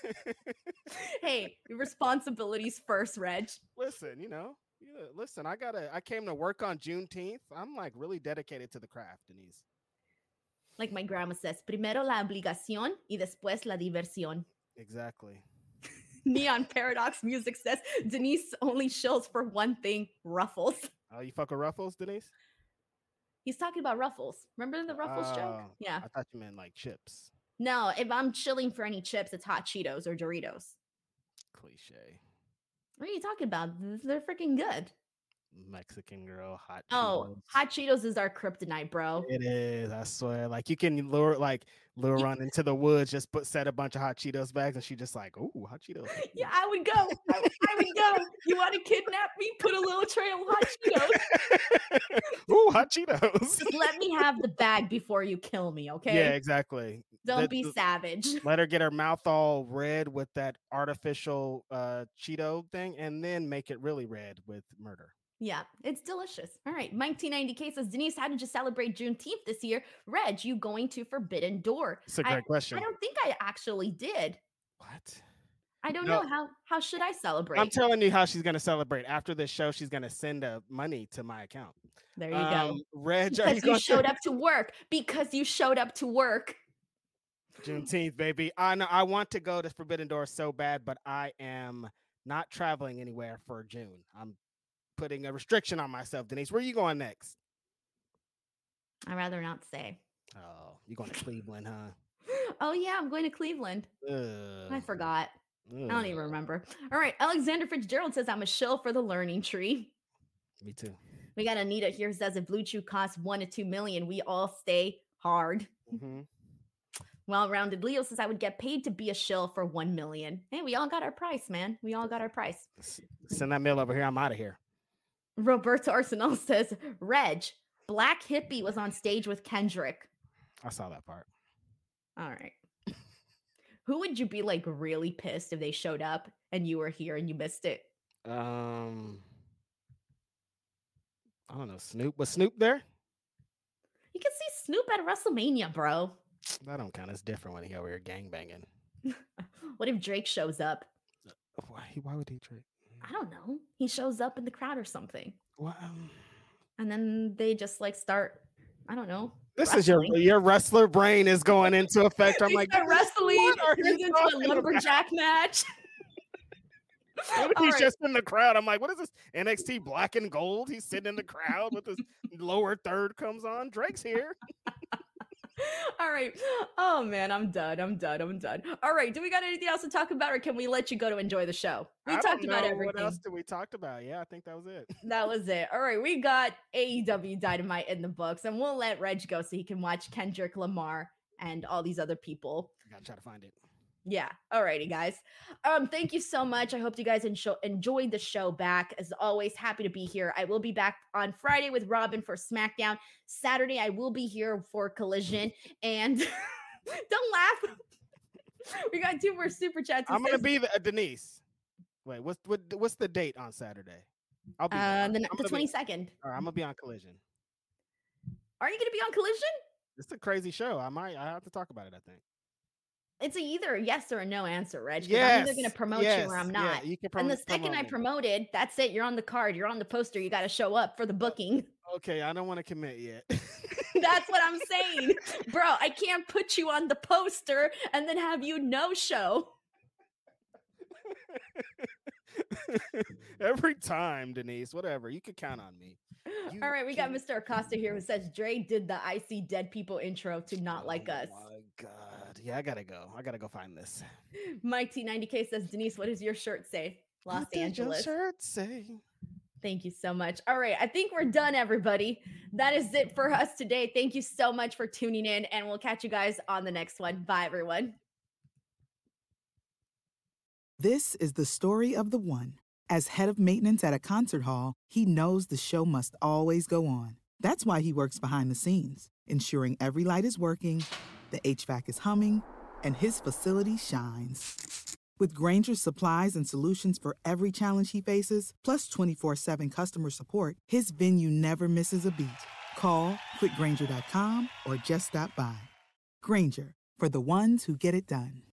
Hey, your responsibilities first, Reg. Listen, listen, I came to work on Juneteenth. I'm like really dedicated to the craft, Denise. Like my grandma says, primero la obligación y después la diversión. Exactly. Neon Paradox Music says Denise only shills for one thing, Ruffles. Oh, you fuck with Ruffles, Denise? He's talking about Ruffles. Remember the Ruffles joke? Yeah. I thought you meant like chips. No, if I'm chilling for any chips, it's Hot Cheetos or Doritos. Cliche. What are you talking about? They're freaking good. Mexican girl, Hot Cheetos. Oh, Hot Cheetos is our kryptonite, bro. It is, I swear. Like you can lure run into the woods, just set a bunch of Hot Cheetos bags, and she just like, ooh, Hot Cheetos. Yeah, I would go. I would go. You want to kidnap me? Put a little trail of Hot Cheetos. Ooh, Hot Cheetos. Just let me have the bag before you kill me, okay? Yeah, exactly. Don't be savage. Let her get her mouth all red with that artificial Cheeto thing, and then make it really red with murder. Yeah, it's delicious. All right. Mike T90K says, Denise, how did you celebrate Juneteenth this year? Reg, you going to Forbidden Door? It's a great question. I don't think I actually did. What? I don't know. How should I celebrate? I'm telling you how she's going to celebrate. After this show, she's going to send money to my account. There you go. Reg, because you showed up to work. Because you showed up to work. Juneteenth, baby. I know I want to go to Forbidden Door so bad, but I am not traveling anywhere for June. I'm putting a restriction on myself. Denise, where are you going next? I'd rather not say. Oh, you're going to Cleveland, huh? Oh, yeah, I'm going to Cleveland. I forgot. I don't even remember. All right. Alexander Fitzgerald says, I'm a shill for the learning tree. Me too. We got Anita here who says, if Blue Chew costs $1 to $2 million, we all stay hard. Mm-hmm. Well-rounded Leo says, I would get paid to be a shill for $1 million. Hey, we all got our price, man. We all got our price. Send that mail over here. I'm out of here. Roberto Arsenal says, Reg, Black Hippie was on stage with Kendrick. I saw that part. All right. Who would you be like really pissed if they showed up and you were here and you missed it? I don't know. Snoop. Was Snoop there? You can see Snoop at WrestleMania, bro. That don't count. It's different when he over here gangbanging. What if Drake shows up? Why would he Drake? I don't know. He shows up in the crowd or something. Well, and then they just like start, I don't know. This wrestling. Is your wrestler brain is going into effect. I'm like, wrestling turns into a lumberjack match. What if he's just in the crowd? I'm like, what is this? NXT Black and Gold? He's sitting in the crowd with his lower third comes on. Drake's here. All right. Oh man, I'm done. All right. Do we got anything else to talk about, or can we let you go to enjoy the show? We talked about everything. What else did we talk about? Yeah, I think that was it. That was it. All right. We got AEW Dynamite in the books, and we'll let Reg go so he can watch Kendrick Lamar and all these other people. I gotta try to find it. Yeah. All righty, guys. Thank you so much. I hope you guys enjoyed the show back. As always, happy to be here. I will be back on Friday with Robin for SmackDown. Saturday, I will be here for Collision. And don't laugh. We got 2 more super chats. I'm gonna be Denise. Wait, what's the date on Saturday? I'll be the 22nd. All right, I'm gonna be on Collision. Are you gonna be on Collision? It's a crazy show. I have to talk about it, I think. It's either a yes or a no answer, Reg. Yes, I'm either going to promote you or I'm not. Yeah, you can and the second I promoted, that's it. You're on the card. You're on the poster. You got to show up for the booking. Okay, I don't want to commit yet. That's what I'm saying. Bro, I can't put you on the poster and then have you no show. Every time, Denise, whatever. You can count on me. All right, we got Mr. Acosta here who says Dre did the I See Dead People intro to Not Like Us. Oh my God. Yeah, I gotta go find this. Mike T90K says, Denise, what does your shirt say? Los Angeles. Your shirt say? Thank you so much. All right, I think we're done, everybody. That is it for us today. Thank you so much for tuning in, and we'll catch you guys on the next one. Bye, everyone. This is the story of the one. As head of maintenance at a concert hall, he knows the show must always go on. That's why he works behind the scenes, ensuring every light is working, the HVAC is humming, and his facility shines. With Grainger's supplies and solutions for every challenge he faces, plus 24/7 customer support, his venue never misses a beat. Call quickgrainger.com or just stop by. Grainger, for the ones who get it done.